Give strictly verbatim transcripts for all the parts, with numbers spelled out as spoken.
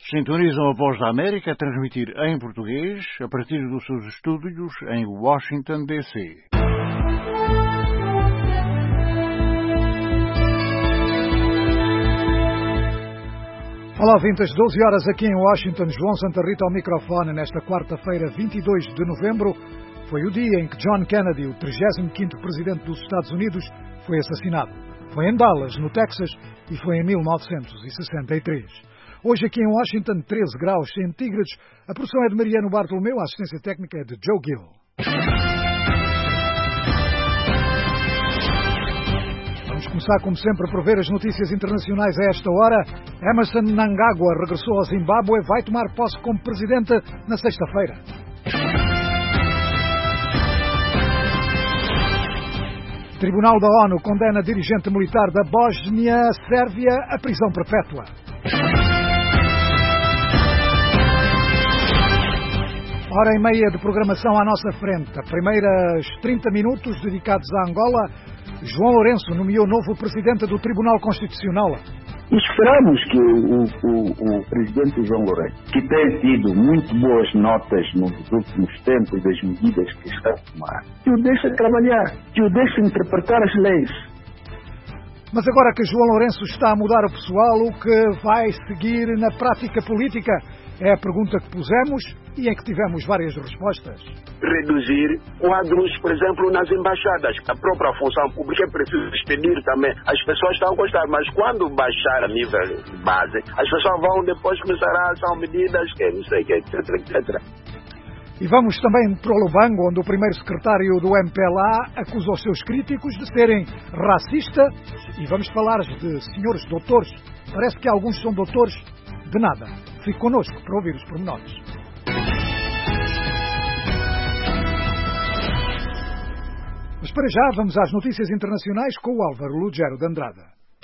Sintonizam a Voz da América a transmitir em português a partir dos seus estúdios em Washington, D C. Olá, vintas, doze horas aqui em Washington. João Santa Rita ao microfone nesta quarta-feira, vinte e dois de novembro. Foi o dia em que John Kennedy, o trigésimo quinto presidente dos Estados Unidos, foi assassinado. Foi em Dallas, no Texas, e foi em mil novecentos e sessenta e três. Hoje aqui em Washington, treze graus centígrados. A produção é de Mariano Bartolomeu, a assistência técnica é de Joe Gill. Vamos começar, como sempre, por ver as notícias internacionais a esta hora. Emmerson Mnangagwa regressou ao Zimbábue e vai tomar posse como presidente na sexta-feira. O Tribunal da ONU condena dirigente militar da Bósnia-Sérvia à prisão perpétua. Hora e meia de programação à nossa frente. A primeiros trinta minutos dedicados à Angola. João Lourenço nomeou novo presidente do Tribunal Constitucional. Esperamos que o, o, o presidente João Lourenço, que tem tido muito boas notas nos últimos tempos das medidas que está a tomar, que o deixe trabalhar, que o deixe interpretar as leis. Mas agora que João Lourenço está a mudar o pessoal, o que vai seguir na prática política? É a pergunta que pusemos e em que tivemos várias respostas. Reduzir quadros, por exemplo, nas embaixadas. A própria função pública é preciso despedir também. As pessoas estão a gostar, mas quando baixar a nível de base, as pessoas vão depois começar a são medidas que não sei o que, etc, etcétera. E vamos também para o Lubango, onde o primeiro secretário do M P L A acusa os seus críticos de serem racistas. E vamos falar de senhores doutores. Parece que alguns são doutores de nada. Fique connosco para ouvir os pormenores. Mas para já vamos às notícias internacionais com o Álvaro Lugero de Andrada.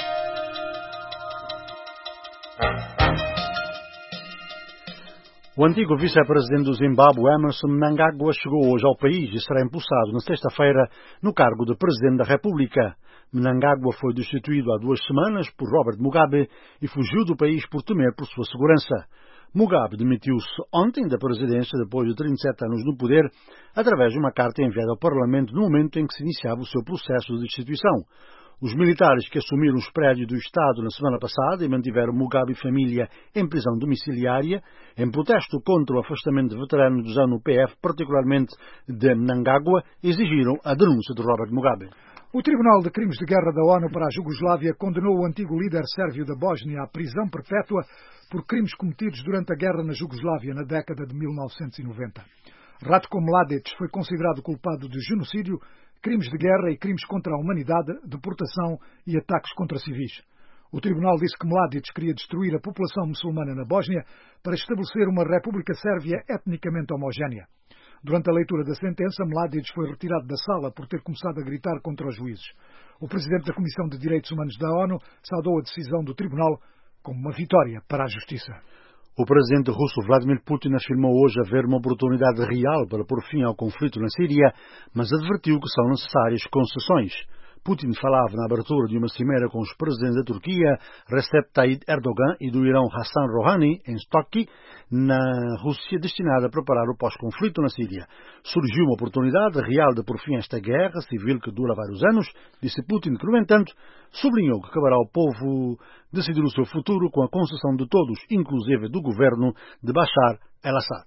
O antigo vice-presidente do Zimbábue, Emmerson Mnangagwa, chegou hoje ao país e será empossado na sexta-feira no cargo de Presidente da República. Mnangagwa foi destituído há duas semanas por Robert Mugabe e fugiu do país por temer por sua segurança. Mugabe demitiu-se ontem da presidência depois de trinta e sete anos no poder, através de uma carta enviada ao Parlamento no momento em que se iniciava o seu processo de destituição. Os militares que assumiram os prédios do Estado na semana passada e mantiveram Mugabe e família em prisão domiciliária, em protesto contra o afastamento de veteranos do ZANU P F, particularmente de Mnangagwa, exigiram a denúncia de Robert Mugabe. O Tribunal de Crimes de Guerra da ONU para a Jugoslávia condenou o antigo líder sérvio da Bósnia à prisão perpétua por crimes cometidos durante a guerra na Jugoslávia na década de mil novecentos e noventa. Ratko Mladic foi considerado culpado de genocídio, crimes de guerra e crimes contra a humanidade, deportação e ataques contra civis. O tribunal disse que Mladic queria destruir a população muçulmana na Bósnia para estabelecer uma república sérvia etnicamente homogénea. Durante a leitura da sentença, Mladic foi retirado da sala por ter começado a gritar contra os juízes. O presidente da Comissão de Direitos Humanos da ONU saudou a decisão do tribunal como uma vitória para a justiça. O presidente russo Vladimir Putin afirmou hoje haver uma oportunidade real para pôr fim ao conflito na Síria, mas advertiu que são necessárias concessões. Putin falava na abertura de uma cimeira com os presidentes da Turquia, Recep Tayyip Erdogan, e do Irão, Hassan Rouhani, em Sochi, na Rússia, destinada a preparar o pós-conflito na Síria. Surgiu uma oportunidade real de pôr fim a esta guerra civil que dura vários anos, disse Putin, que, no entanto, sublinhou que caberá ao povo decidir o seu futuro com a concessão de todos, inclusive do governo de Bashar el-Assad.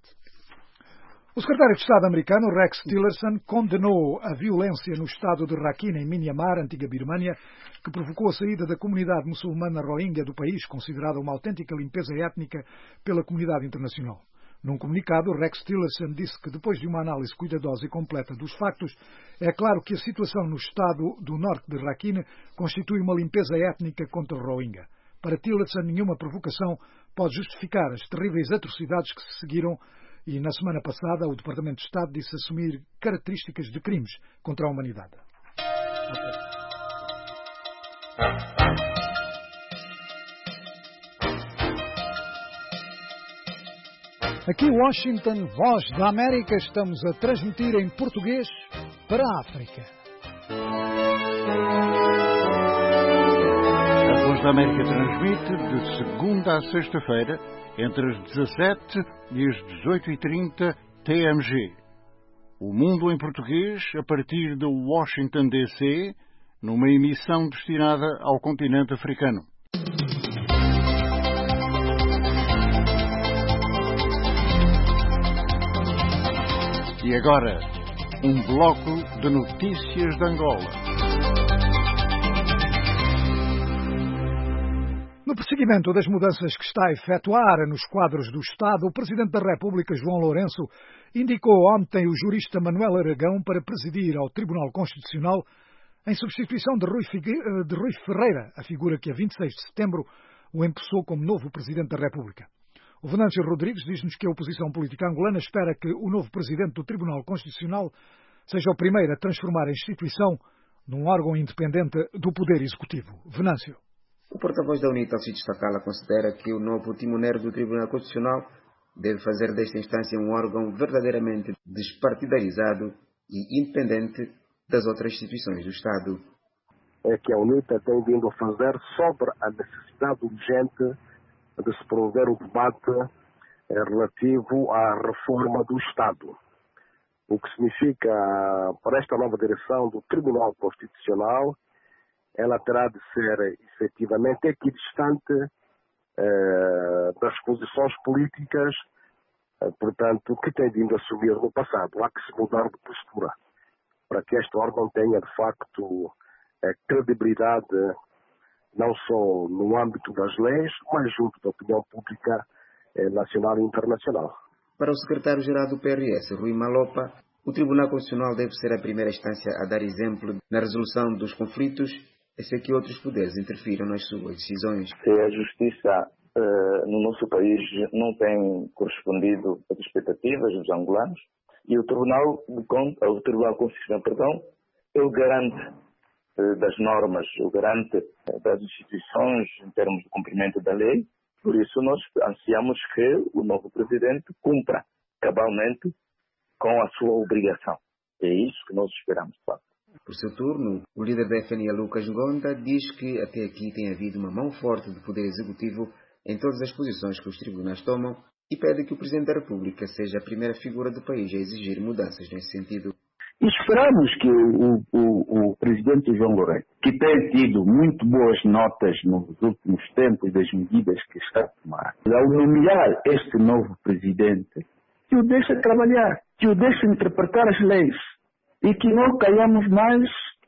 O secretário de Estado americano, Rex Tillerson, condenou a violência no estado de Rakhine, em Myanmar, antiga Birmânia, que provocou a saída da comunidade muçulmana Rohingya do país, considerada uma autêntica limpeza étnica pela comunidade internacional. Num comunicado, Rex Tillerson disse que, depois de uma análise cuidadosa e completa dos factos, é claro que a situação no estado do norte de Rakhine constitui uma limpeza étnica contra o Rohingya. Para Tillerson, nenhuma provocação pode justificar as terríveis atrocidades que se seguiram. E, na semana passada, o Departamento de Estado disse assumir características de crimes contra a humanidade. Aqui em Washington, Voz da América, estamos a transmitir em português para a África. Voz da América transmite de segunda a sexta-feira, entre as dezassete e as dezoito e trinta T M G. O Mundo em Português, a partir de Washington, D C, numa emissão destinada ao continente africano. E agora, um bloco de notícias de Angola. No prosseguimento das mudanças que está a efetuar nos quadros do Estado, o Presidente da República, João Lourenço, indicou ontem o jurista Manuel Aragão para presidir ao Tribunal Constitucional em substituição de Rui, Figue... de Rui Ferreira, a figura que a vinte e seis de setembro o empossou como novo Presidente da República. O Venâncio Rodrigues diz-nos que a oposição política angolana espera que o novo Presidente do Tribunal Constitucional seja o primeiro a transformar a instituição num órgão independente do Poder Executivo. Venâncio. O porta-voz da UNITA, Alcides Facala, considera que o novo timoneiro do Tribunal Constitucional deve fazer desta instância um órgão verdadeiramente despartidarizado e independente das outras instituições do Estado. É que a UNITA tem vindo a fazer sobre a necessidade urgente de se promover o debate relativo à reforma do Estado. O que significa, para esta nova direção do Tribunal Constitucional, ela terá de ser efetivamente equidistante eh, das posições políticas, eh, portanto, que tem vindo a assumir no passado. Há que se mudar de postura para que este órgão tenha, de facto, eh, credibilidade não só no âmbito das leis, mas junto da opinião pública eh, nacional e internacional. Para o secretário-geral do P R S, Rui Malopa, o Tribunal Constitucional deve ser a primeira instância a dar exemplo na resolução dos conflitos, esse é que outros poderes interfiram nas suas decisões. A justiça uh, no nosso país não tem correspondido às expectativas dos angolanos e o Tribunal de Contas, o Tribunal Constitucional, perdão, é o garante uh, das normas, o garante uh, das instituições em termos de cumprimento da lei. Por isso nós ansiamos que o novo presidente cumpra cabalmente com a sua obrigação. É isso que nós esperamos, de facto. Por seu turno, o líder da F N A, Lucas Ngonda, diz que até aqui tem havido uma mão forte do Poder Executivo em todas as posições que os tribunais tomam e pede que o Presidente da República seja a primeira figura do país a exigir mudanças nesse sentido. Esperamos que o, o, o Presidente João Lourenço, que tem tido muito boas notas nos últimos tempos das medidas que está a tomar, ao nomear este novo Presidente, que o deixe trabalhar, que o deixe interpretar as leis. E que não caiamos mais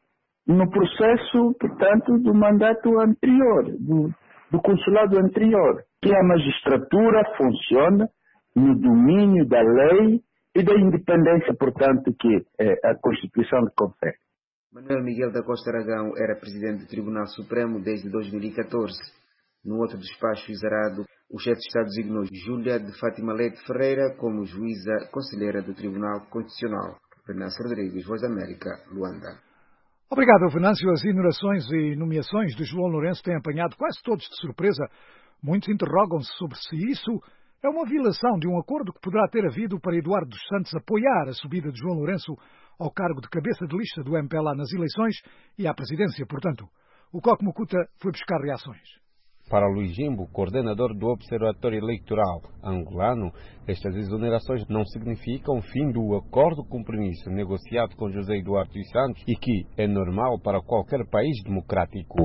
no processo, portanto, do mandato anterior, do, do consulado anterior. Que a magistratura funcione no domínio da lei e da independência, portanto, que é, a Constituição lhe confere. Manuel Miguel da Costa Aragão era presidente do Tribunal Supremo desde dois mil e catorze. No outro despacho exarado, o chefe de Estado designou Júlia de Fátima Leite Ferreira como juíza conselheira do Tribunal Constitucional. Venâncio Rodrigues, Voz da América, Luanda. Obrigado, Venâncio. As inorações e nomeações de João Lourenço têm apanhado quase todos de surpresa. Muitos interrogam-se sobre se isso é uma violação de um acordo que poderá ter havido para Eduardo dos Santos apoiar a subida de João Lourenço ao cargo de cabeça de lista do M P L A nas eleições e à presidência, portanto. O Coque Mucuta foi buscar reações. Para Luís Jimbo, coordenador do Observatório Eleitoral angolano, estas exonerações não significam o fim do acordo de compromisso negociado com José Eduardo dos Santos e que é normal para qualquer país democrático.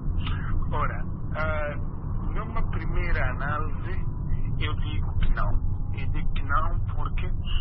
Ora, uh, numa primeira análise, eu digo que não. Eu digo que não porque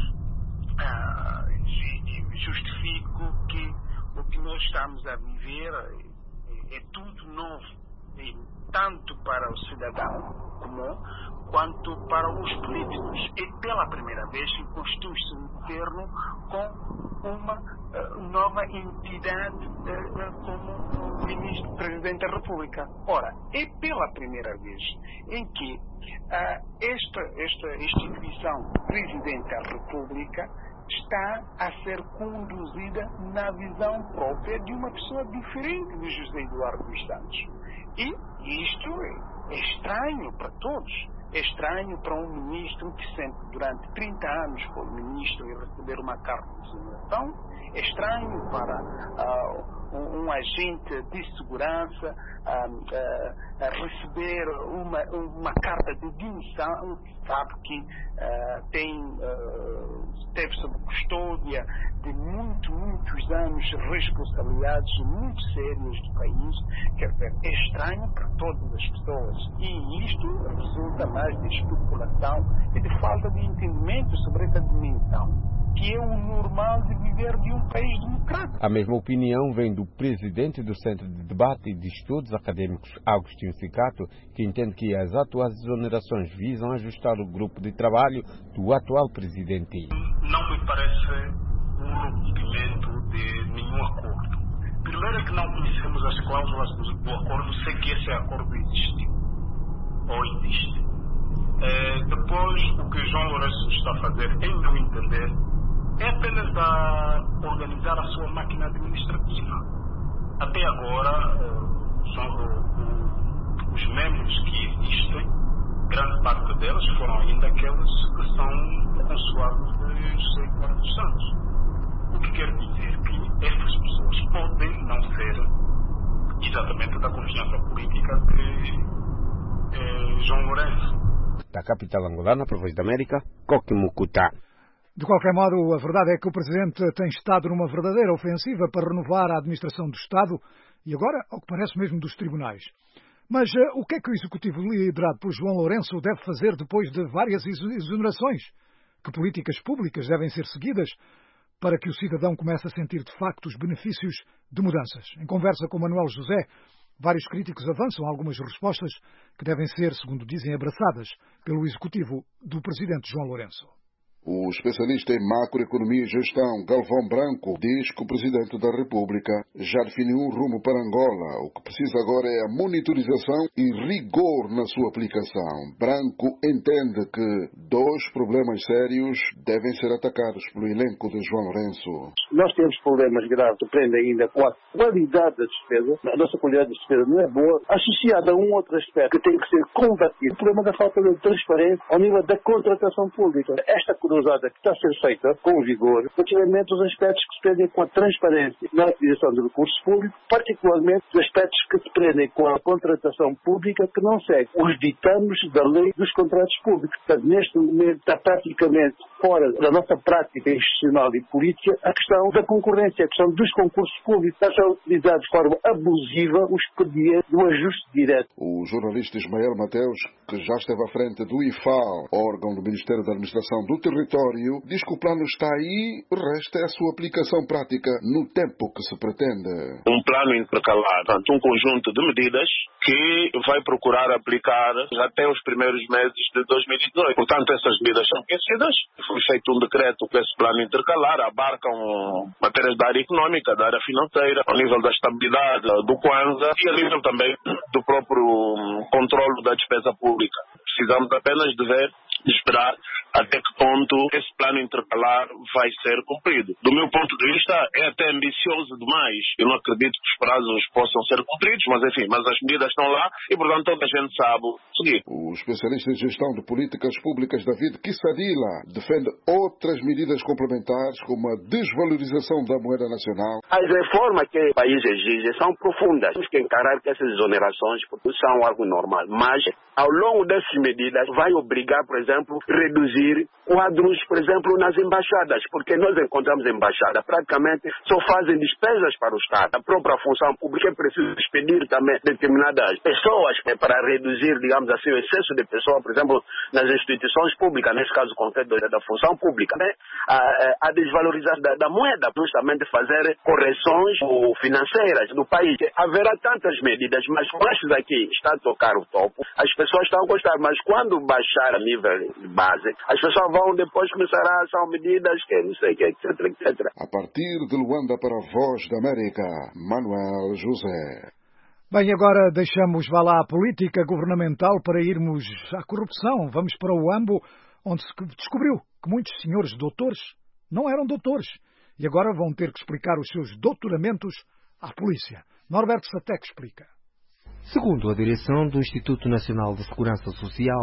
uh, justifico que o que nós estamos a viver é, é tudo novo. Tanto para o cidadão comum quanto para os políticos. E pela primeira vez constitui-se um governo com uma uh, nova entidade uh, como o ministro presidente da República. Ora, é pela primeira vez em que uh, esta, esta instituição presidente da República está a ser conduzida na visão própria de uma pessoa diferente de José Eduardo dos Santos. E isto é estranho para todos. É estranho para um ministro que sempre, durante trinta anos, foi ministro e receber uma carta de exoneração. É estranho para uh, um, um agente de segurança uh, uh, receber uma, uma carta de demissão, sabe que uh, tem, uh, teve sob custódia de muito, muitos anos responsabilidades muito sérias do país. Quer dizer, é estranho para todas as pessoas. E isto resulta mais de especulação e de falta de entendimento sobre essa dimensão, que é o normal de viver de um país democrático. A mesma opinião vem do presidente do Centro de Debate e de Estudos Acadêmicos, Agostinho Cicato, que entende que as atuais exonerações visam ajustar o grupo de trabalho do atual presidente. Não me parece um rompimento de nenhum acordo. Primeiro é que não conhecemos as cláusulas do acordo, sei que esse acordo existe, ou existe. É, depois, o que João Lourenço está a fazer, em meu entender, é apenas a organizar a sua máquina administrativa. Até agora, são os membros que existem, grande parte delas foram ainda aqueles que são consulados de José Eduardo dos Santos. O que quer dizer que estas pessoas podem não ser exatamente da confiança política de eh, João Lourenço. Da capital angolana, para a Voz da América, Coque Mucutá. De qualquer modo, a verdade é que o Presidente tem estado numa verdadeira ofensiva para renovar a administração do Estado e agora, ao que parece mesmo, dos tribunais. Mas uh, o que é que o Executivo liderado por João Lourenço deve fazer depois de várias exonerações? Que políticas públicas devem ser seguidas para que o cidadão comece a sentir de facto os benefícios de mudanças? Em conversa com Manuel José, vários críticos avançam algumas respostas que devem ser, segundo dizem, abraçadas pelo Executivo do Presidente João Lourenço. O especialista em macroeconomia e gestão, Galvão Branco, diz que o Presidente da República já definiu um rumo para Angola. O que precisa agora é a monitorização e rigor na sua aplicação. Branco entende que dois problemas sérios devem ser atacados pelo elenco de João Lourenço. Nós temos problemas graves que prendem ainda com a qualidade da despesa. A nossa qualidade de despesa não é boa, associada a um outro aspecto que tem que ser combatido. O problema da falta de transparência ao nível da contratação pública. Esta cruzada que está a ser feita com vigor, relativamente aos aspectos que se prendem com a transparência na utilização de recursos públicos, particularmente os aspectos que se prendem com a contratação pública que não segue os ditames da lei dos contratos públicos. Portanto, neste momento está praticamente fora da nossa prática institucional e política a questão da concorrência, a questão dos concursos públicos. Está a ser utilizado de forma abusiva o expediente do ajuste direto. O jornalista Ismael Mateus, que já esteve à frente do I F A L, órgão do Ministério da Administração do Território, diz que o plano está aí, o resto é a sua aplicação prática no tempo que se pretende. Um plano intercalado, portanto, um conjunto de medidas que vai procurar aplicar até os primeiros meses de dois mil e dezoito. Portanto, essas medidas são conhecidas. Foi feito um decreto com esse plano intercalar, abarcam matérias da área económica, da área financeira, ao nível da estabilidade do Kwanza e a nível também do próprio controle da despesa pública. Precisamos apenas de ver, de esperar até que ponto esse plano intercalar vai ser cumprido. Do meu ponto de vista, é até ambicioso demais. Eu não acredito que os prazos possam ser cumpridos, mas enfim, mas as medidas estão lá e, portanto, toda a gente sabe seguir. O especialista em gestão de políticas públicas, David Kissadila, defende outras medidas complementares, como a desvalorização da moeda nacional. As reformas que o país exige são profundas. Temos que encarar que essas exonerações são algo normal, mas ao longo dessas medidas vai obrigar, por exemplo, reduzir quadros, por exemplo, nas embaixadas, porque nós encontramos embaixadas praticamente só fazem despesas para o Estado. A própria função pública é preciso despedir também determinadas pessoas para reduzir, digamos assim, o excesso de pessoas, por exemplo, nas instituições públicas, nesse caso concreto da função pública. A, a desvalorização da, da moeda, justamente fazer correções financeiras no país. Haverá tantas medidas, mas com estas aqui está a tocar o topo, as pessoas estão a gostar, mas quando baixar a nível de base, as pessoas vão depois começar a são medidas que não sei o que, etc, etcétera. A partir de Luanda para a Voz da América, Manuel José. Bem, agora deixamos, vá lá, a política governamental para irmos à corrupção. Vamos para o Ambo, onde se descobriu que muitos senhores doutores não eram doutores e agora vão ter que explicar os seus doutoramentos à polícia. Norberto Satek explica. Segundo a direção do Instituto Nacional de Segurança Social,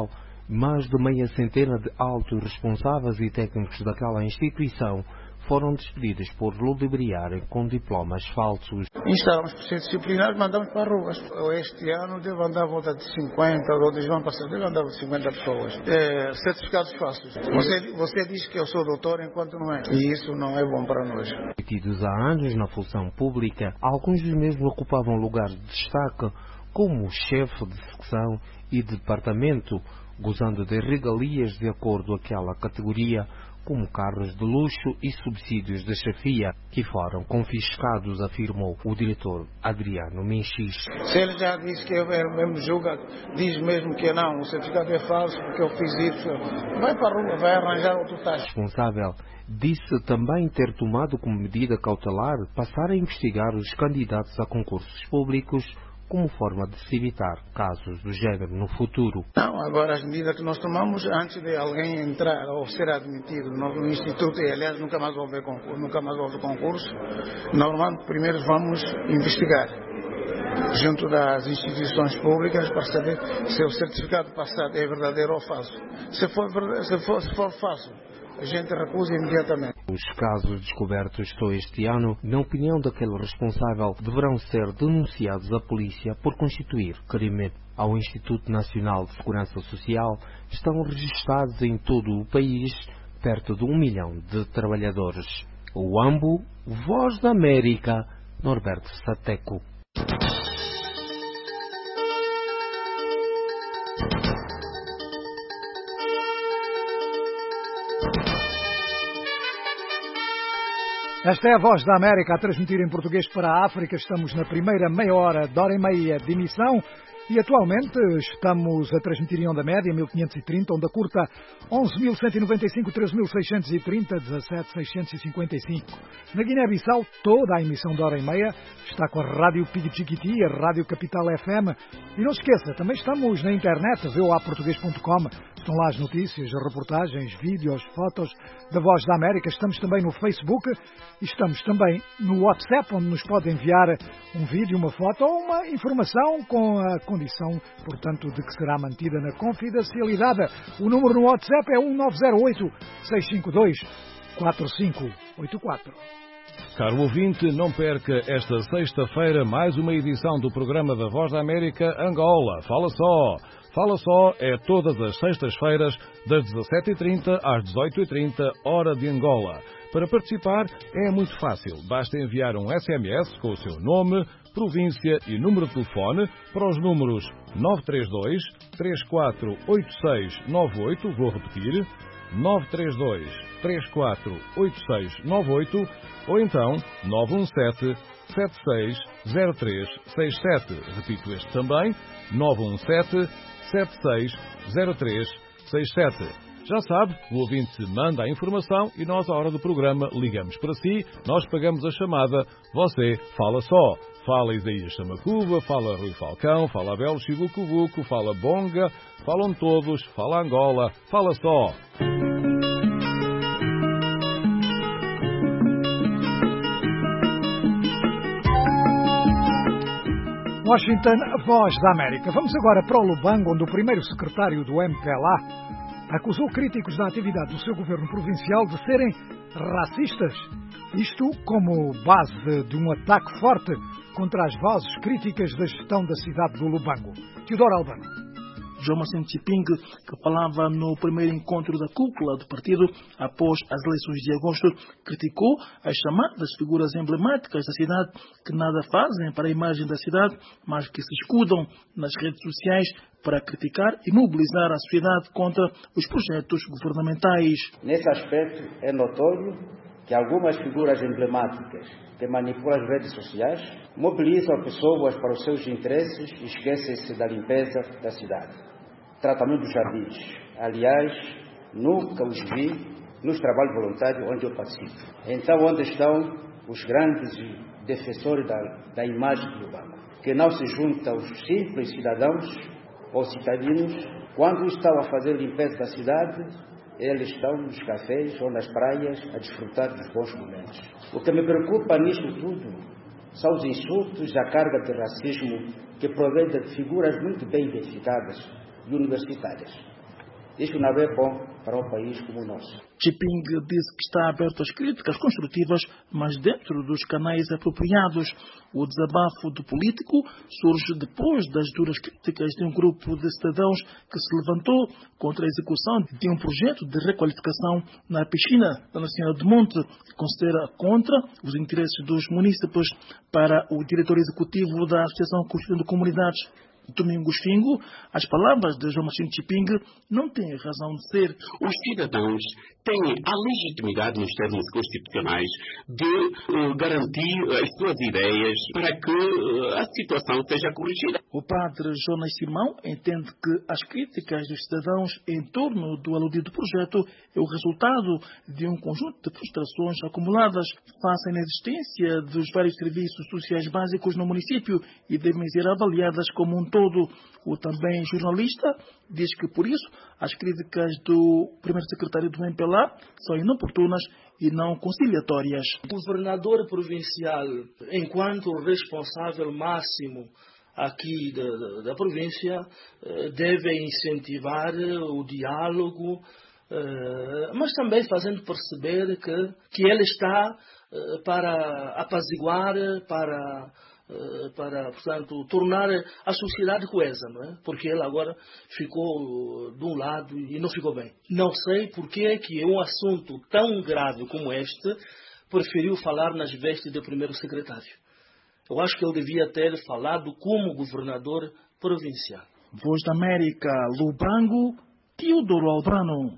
mais de meia centena de altos responsáveis e técnicos daquela instituição foram despedidos por ludibriarem com diplomas falsos. Instalamos processos disciplinares, mandamos para ruas. Este ano deve andar à volta de cinquenta, outros vão passar, deve andar de cinquenta pessoas. É, certificados falsos. Você, você diz que eu sou doutor enquanto não é. E isso não é bom para nós. Metidos há anos na função pública, alguns dos mesmos ocupavam lugares de destaque como chefe de secção e de departamento, gozando de regalias de acordo com aquela categoria, como carros de luxo e subsídios de chefia, que foram confiscados, afirmou o diretor Adriano Menchis. Se ele já disse que é mesmo julga, diz mesmo que não, o certificado é falso porque eu fiz isso, vai para a rua, vai arranjar outro taxa. O responsável disse também ter tomado como medida cautelar passar a investigar os candidatos a concursos públicos como forma de se evitar casos do género no futuro. Não, agora as medidas que nós tomamos antes de alguém entrar ou ser admitido no Instituto, e aliás nunca mais houve concurso, nunca mais houve concurso, normalmente primeiro vamos investigar junto das instituições públicas para saber se o certificado passado é verdadeiro ou falso. Se for, se for, se for falso, a gente recusa imediatamente. Os casos descobertos só este ano, na opinião daquele responsável, deverão ser denunciados à polícia por constituir crime. Ao Instituto Nacional de Segurança Social estão registrados em todo o país perto de um milhão de trabalhadores. O AMBO, Voz da América, Norberto Sateco. Esta é a Voz da América a transmitir em português para a África. Estamos na primeira meia hora, de hora e meia de emissão. E atualmente estamos a transmitir em onda média mil quinhentos e trinta, onda curta onze mil cento e noventa e cinco, treze mil seiscentos e trinta, dezassete mil seiscentos e cinquenta e cinco. Na Guiné-Bissau, toda a emissão de hora e meia está com a Rádio Pidichiquiti, a Rádio Capital F M. E não se esqueça, também estamos na internet, v o a português ponto com. Estão lá as notícias, as reportagens, vídeos, fotos da Voz da América. Estamos também no Facebook e estamos também no WhatsApp, onde nos pode enviar um vídeo, uma foto ou uma informação com a condição, portanto, de que será mantida na confidencialidade. O número no WhatsApp é um nove zero oito, seis cinco dois, quatro cinco oito quatro. Caro ouvinte, não perca esta sexta-feira mais uma edição do programa da Voz da América Angola. Fala só! Fala só é todas as sextas-feiras, das dezassete e trinta às dezoito e trinta, hora de Angola. Para participar é muito fácil. Basta enviar um S M S com o seu nome, província e número de telefone para os números nove três dois, três quatro oito seis nove oito, vou repetir, nove três dois, três quatro oito seis nove oito, ou então nove um sete, sete seis zero três seis sete. Repito este também, nove um sete, sete seis zero três seis sete. Já sabe, o ouvinte manda a informação e nós, à hora do programa, ligamos para si, nós pagamos a chamada, você fala só. Fala Isaías Chamacuba, fala Rui Falcão, fala Abel Chibucubuco, fala Bonga, falam todos, fala Angola, fala só. Washington, a Voz da América. Vamos agora para o Lubango, onde o primeiro secretário do M P L A acusou críticos da atividade do seu governo provincial de serem racistas. Isto como base de um ataque forte contra as vozes críticas da gestão da cidade do Lubango. Teodoro Albano. João Macente Chiping, que falava no primeiro encontro da cúpula do partido após as eleições de agosto, criticou as chamadas figuras emblemáticas da cidade que nada fazem para a imagem da cidade, mas que se escudam nas redes sociais para criticar e mobilizar a sociedade contra os projetos governamentais. Nesse aspecto, é notório que algumas figuras emblemáticas que manipulam as redes sociais mobilizam pessoas para os seus interesses e esquecem-se da limpeza da cidade. Tratamento dos jardins. Aliás, nunca os vi nos trabalhos voluntários onde eu participo. Então, onde estão os grandes defensores da, da imagem do Lubango, que não se juntam aos simples cidadãos ou cidadinos? Quando estão a fazer limpeza da cidade, eles estão nos cafés ou nas praias a desfrutar dos bons momentos. O que me preocupa nisto tudo são os insultos e a carga de racismo que provém de figuras muito bem identificadas e universitárias. Isso não é bom para um país como o nosso. Jinping disse que está aberto às críticas construtivas, mas dentro dos canais apropriados. O desabafo do político surge depois das duras críticas de um grupo de cidadãos que se levantou contra a execução de um projeto de requalificação na piscina da Nacional de Monte, que considera contra os interesses dos munícipes. Para o diretor executivo da Associação Constituinte de Comunidades, Domingos Fingo, as palavras de João Marcelo Chiping não têm razão de ser. Os cidadãos têm a legitimidade nos termos constitucionais de uh, garantir as suas ideias para que uh, a situação seja corrigida. O padre Jonas Simão entende que as críticas dos cidadãos em torno do aludido projeto é o resultado de um conjunto de frustrações acumuladas face à inexistência dos vários serviços sociais básicos no município e devem ser avaliadas como um todo. O também jornalista diz que, por isso, as críticas do primeiro secretário do M P L A são inoportunas e não conciliatórias. O governador provincial, enquanto responsável máximo aqui da, da, da província, deve incentivar o diálogo, mas também fazendo perceber que, que ele está para apaziguar, para... para, portanto, tornar a sociedade coesa, não é? Porque ele agora ficou de um lado e não ficou bem. Não sei porque é que um assunto tão grave como este preferiu falar nas vestes do primeiro secretário. Eu acho que ele devia ter falado como governador provincial. Voz da América, Lubango, Teodoro Albrano.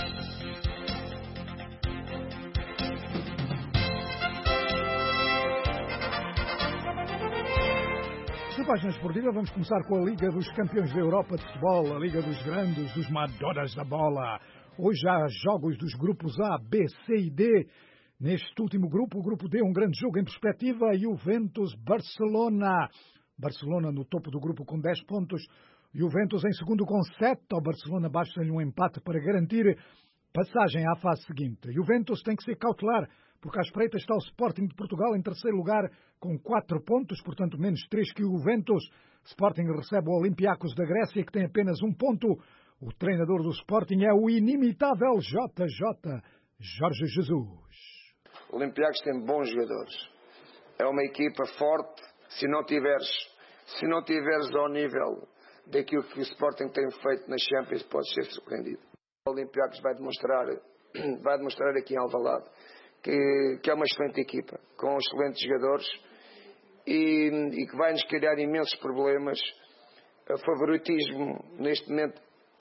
Na página esportiva vamos começar com a Liga dos Campeões da Europa de Futebol, a Liga dos Grandes, dos Madonas da Bola. Hoje há jogos dos grupos A, B, C e D. Neste último grupo, o grupo D, um grande jogo em perspectiva, Juventus-Barcelona. Barcelona no topo do grupo com dez pontos, Juventus em segundo com sete. Ao Barcelona basta-lhe um empate para garantir passagem à fase seguinte. Juventus tem que ser cautelar, porque à espreita está o Sporting de Portugal em terceiro lugar com quatro pontos, portanto menos três que o Juventus. Sporting recebe o Olympiacos da Grécia, que tem apenas um ponto. O treinador do Sporting é o inimitável J J, Jorge Jesus. O Olympiacos tem bons jogadores. É uma equipa forte. Se não tiveres, se não tiveres ao nível daquilo que o Sporting tem feito nas Champions, podes ser surpreendido. O Olympiacos vai demonstrar, vai demonstrar aqui em Alvalade que, que é uma excelente equipa, com excelentes jogadores e, e que vai nos criar imensos problemas. O favoritismo, neste momento,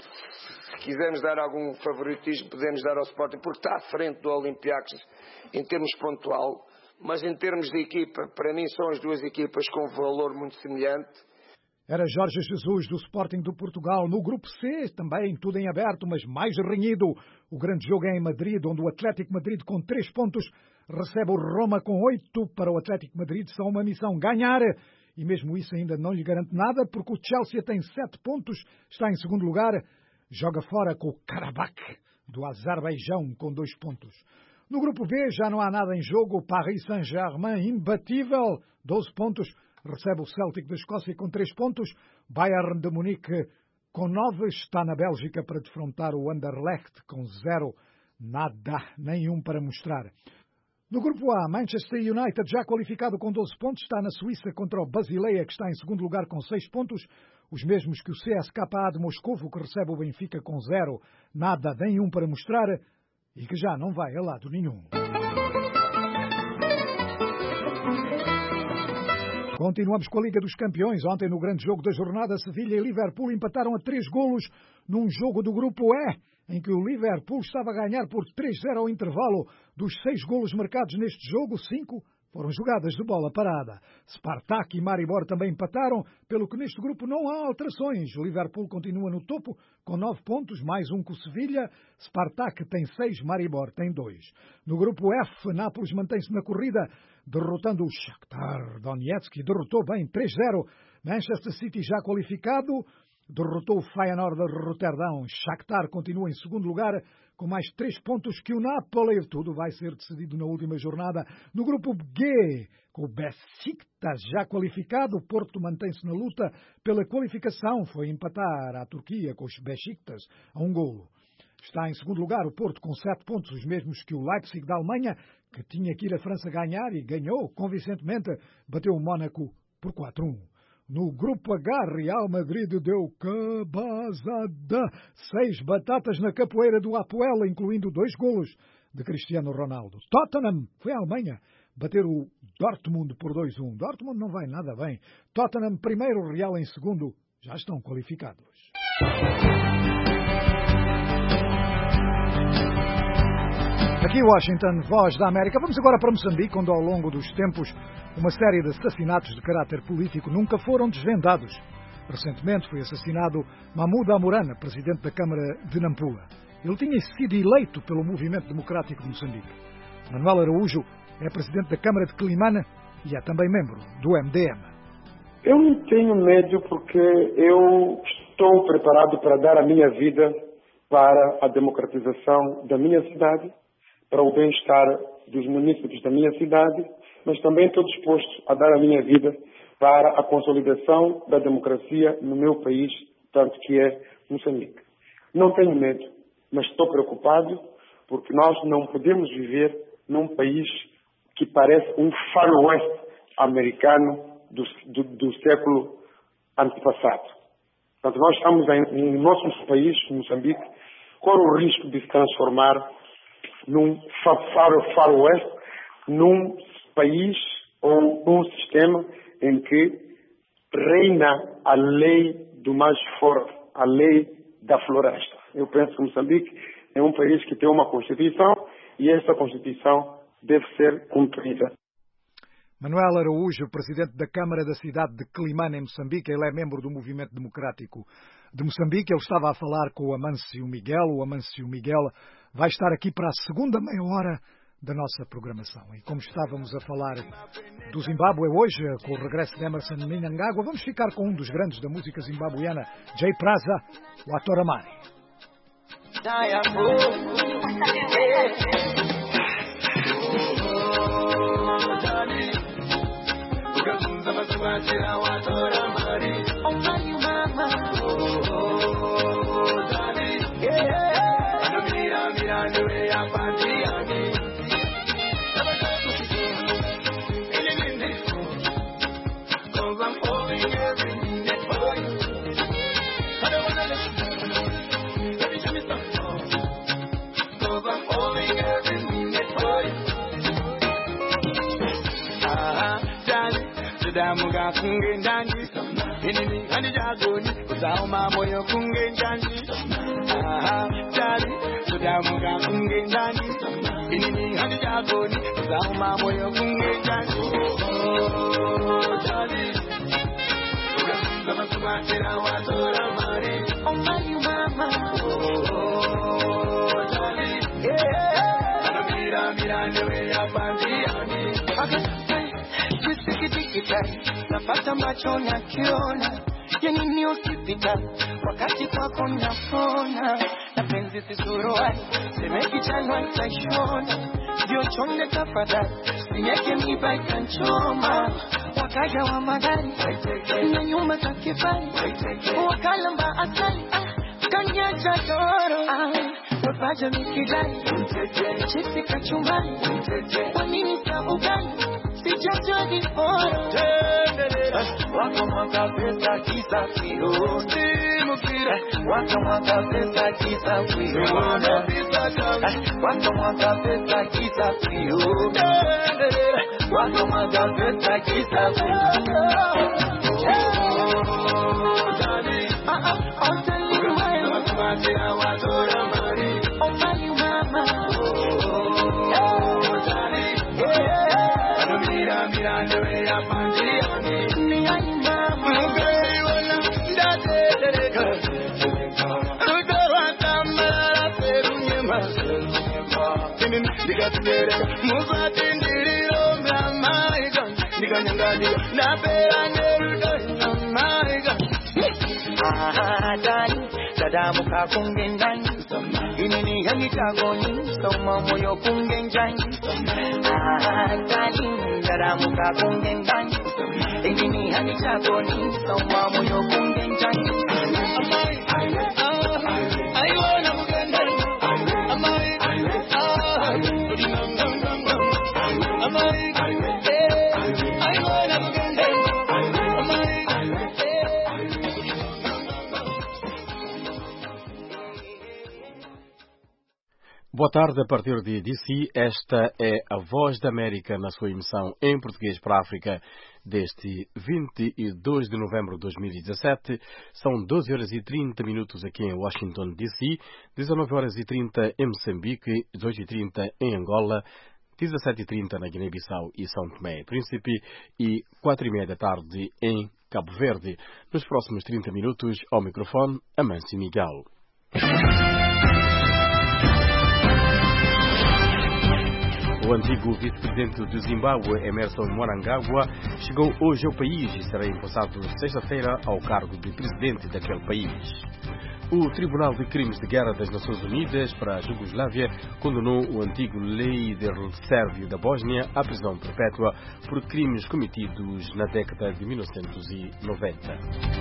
se quisermos dar algum favoritismo, podemos dar ao Sporting, porque está à frente do Olympiacos em termos pontual, mas em termos de equipa, para mim são as duas equipas com um valor muito semelhante. Era Jorge Jesus do Sporting do Portugal. No grupo C, também tudo em aberto, mas mais renhido. O grande jogo é em Madrid, onde o Atlético Madrid, com três pontos, recebe o Roma com oito. Para o Atlético Madrid, só uma missão: ganhar. E mesmo isso ainda não lhe garante nada, porque o Chelsea tem sete pontos, está em segundo lugar, joga fora com o Karabakh do Azerbaijão com dois pontos. No grupo B já não há nada em jogo. O Paris Saint-Germain, imbatível, doze pontos, recebe o Celtic da Escócia com três pontos. Bayern de Munique com nove está na Bélgica para defrontar o Anderlecht com zero. Nada, nenhum para mostrar. No grupo A, Manchester United, já qualificado com doze pontos, está na Suíça contra o Basileia, que está em segundo lugar com seis pontos. Os mesmos que o C S K A de Moscovo, que recebe o Benfica com zero. Nada, nenhum para mostrar e que já não vai a lado nenhum. Continuamos com a Liga dos Campeões. Ontem, no grande jogo da jornada, Sevilha e Liverpool empataram a três golos num jogo do grupo E, em que o Liverpool estava a ganhar por três a zero ao intervalo. Dos seis golos marcados neste jogo, cinco foram jogadas de bola parada. Spartak e Maribor também empataram, pelo que neste grupo não há alterações. O Liverpool continua no topo com nove pontos, mais um com o Sevilha. Spartak tem seis, Maribor tem dois. No grupo F, Nápoles mantém-se na corrida, derrotando o Shakhtar Donetsk, derrotou bem três a zero. Manchester City já qualificado. derrotou o Feyenoord de Roterdão. Shakhtar continua em segundo lugar, com mais três pontos que o Napoli. Tudo vai ser decidido na última jornada. No grupo G, com o Beşiktaş já qualificado, o Porto mantém-se na luta pela qualificação. Foi empatar a Turquia com os Beşiktaş a um golo. Está em segundo lugar o Porto com sete pontos, os mesmos que o Leipzig da Alemanha, que tinha que ir à França ganhar e ganhou convincentemente, bateu o Mónaco por quatro a um. No grupo H, Real Madrid deu cabazada. Seis batatas na capoeira do Apoel, incluindo dois golos de Cristiano Ronaldo. Tottenham foi à Alemanha bater o Dortmund por dois a um. Dortmund não vai nada bem. Tottenham primeiro, Real em segundo. Já estão qualificados. Aqui Washington, Voz da América. Vamos agora para Moçambique, onde ao longo dos tempos uma série de assassinatos de caráter político nunca foram desvendados. Recentemente foi assassinado Mahmoud Amurana, presidente da Câmara de Nampula. Ele tinha sido eleito pelo Movimento Democrático de Moçambique. Manuel Araújo é presidente da Câmara de Quelimane e é também membro do M D M. Eu não tenho medo porque eu estou preparado para dar a minha vida para a democratização da minha cidade, para o bem-estar dos munícipes da minha cidade, mas também estou disposto a dar a minha vida para a consolidação da democracia no meu país, tanto que é Moçambique. Não tenho medo, mas estou preocupado porque nós não podemos viver num país que parece um faroeste americano do, do, do século antepassado. Portanto, nós estamos em, em nosso país, Moçambique, corre o risco de se transformar num faro, faroeste, num país ou num sistema em que reina a lei do mais forte, a lei da floresta. Eu penso que Moçambique é um país que tem uma Constituição e essa Constituição deve ser cumprida. Manuel Araújo, presidente da Câmara da cidade de Quelimane, em Moçambique. Ele é membro do Movimento Democrático de Moçambique. Ele estava a falar com o Amâncio Miguel. O Amâncio Miguel vai estar aqui para a segunda meia hora da nossa programação. E como estávamos a falar do Zimbábue hoje, com o regresso de Emerson Mnangagwa, vamos ficar com um dos grandes da música zimbabuiana, Jay Praza, o Atoramani. Muga kunge ndani inini handi jagoni uzauma moyo kunge ndani aha jali suda muga kunge ndani inini handi jagoni uzauma moyo kunge ndani oh jali kama kumatera watora mari oh my mama oh jali yeah ana mira mira newe ya bandiani okay. Napata macho na kiona yani ni usipita wakati kwako napona na penzi sisuruani semeki chanwa nitashona ndio chonde tafadhali sinyeke miba ikanchoma wakaja wa magari na nyuma za kifari wakalamba asali kanyacha toro wapaja mikidai chipsi kachumbani wanini sabugani sijajua diforo waka mwaka pesa kisa kiro simukira waka mwaka pesa kisa kiro waka mwaka pesa kisa kiro waka mwaka pesa kisa kiro I'll tell you why oh my mama oh Johnny mira mira newe ya pandiani ni ai mama ngaiwana ndatereka rugora tamara perunyema kinin digatereka muzati ndiriro mama iga diganyangadi na pera neruda mama iga Ah, Dani, Sadamuka Kungenjani, Inini Yanitagoni, Soma Moyo Kungenjani. Ah, Dani, Sadamuka Kungenjani, Inini Yanitagoni, Soma Moyo Kungenjani. I wanna Boa tarde, a partir de D C, esta é a Voz da América na sua emissão em português para a África deste vinte e dois de novembro de dois mil e dezassete. São doze horas e trinta minutos aqui em Washington, D C, dezenove horas e trinta em Moçambique, dezoito e trinta em Angola, dezassete e trinta na Guiné-Bissau e São Tomé e Príncipe e quatro e meia da tarde em Cabo Verde. Nos próximos trinta minutos, ao microfone, Amâncio Miguel. O antigo vice-presidente do Zimbábue, Emmerson Mnangagwa, chegou hoje ao país e será empossado sexta-feira ao cargo de presidente daquele país. O Tribunal de Crimes de Guerra das Nações Unidas para a Jugoslávia condenou o antigo líder sérvio da Bósnia à prisão perpétua por crimes cometidos na década de mil novecentos e noventa.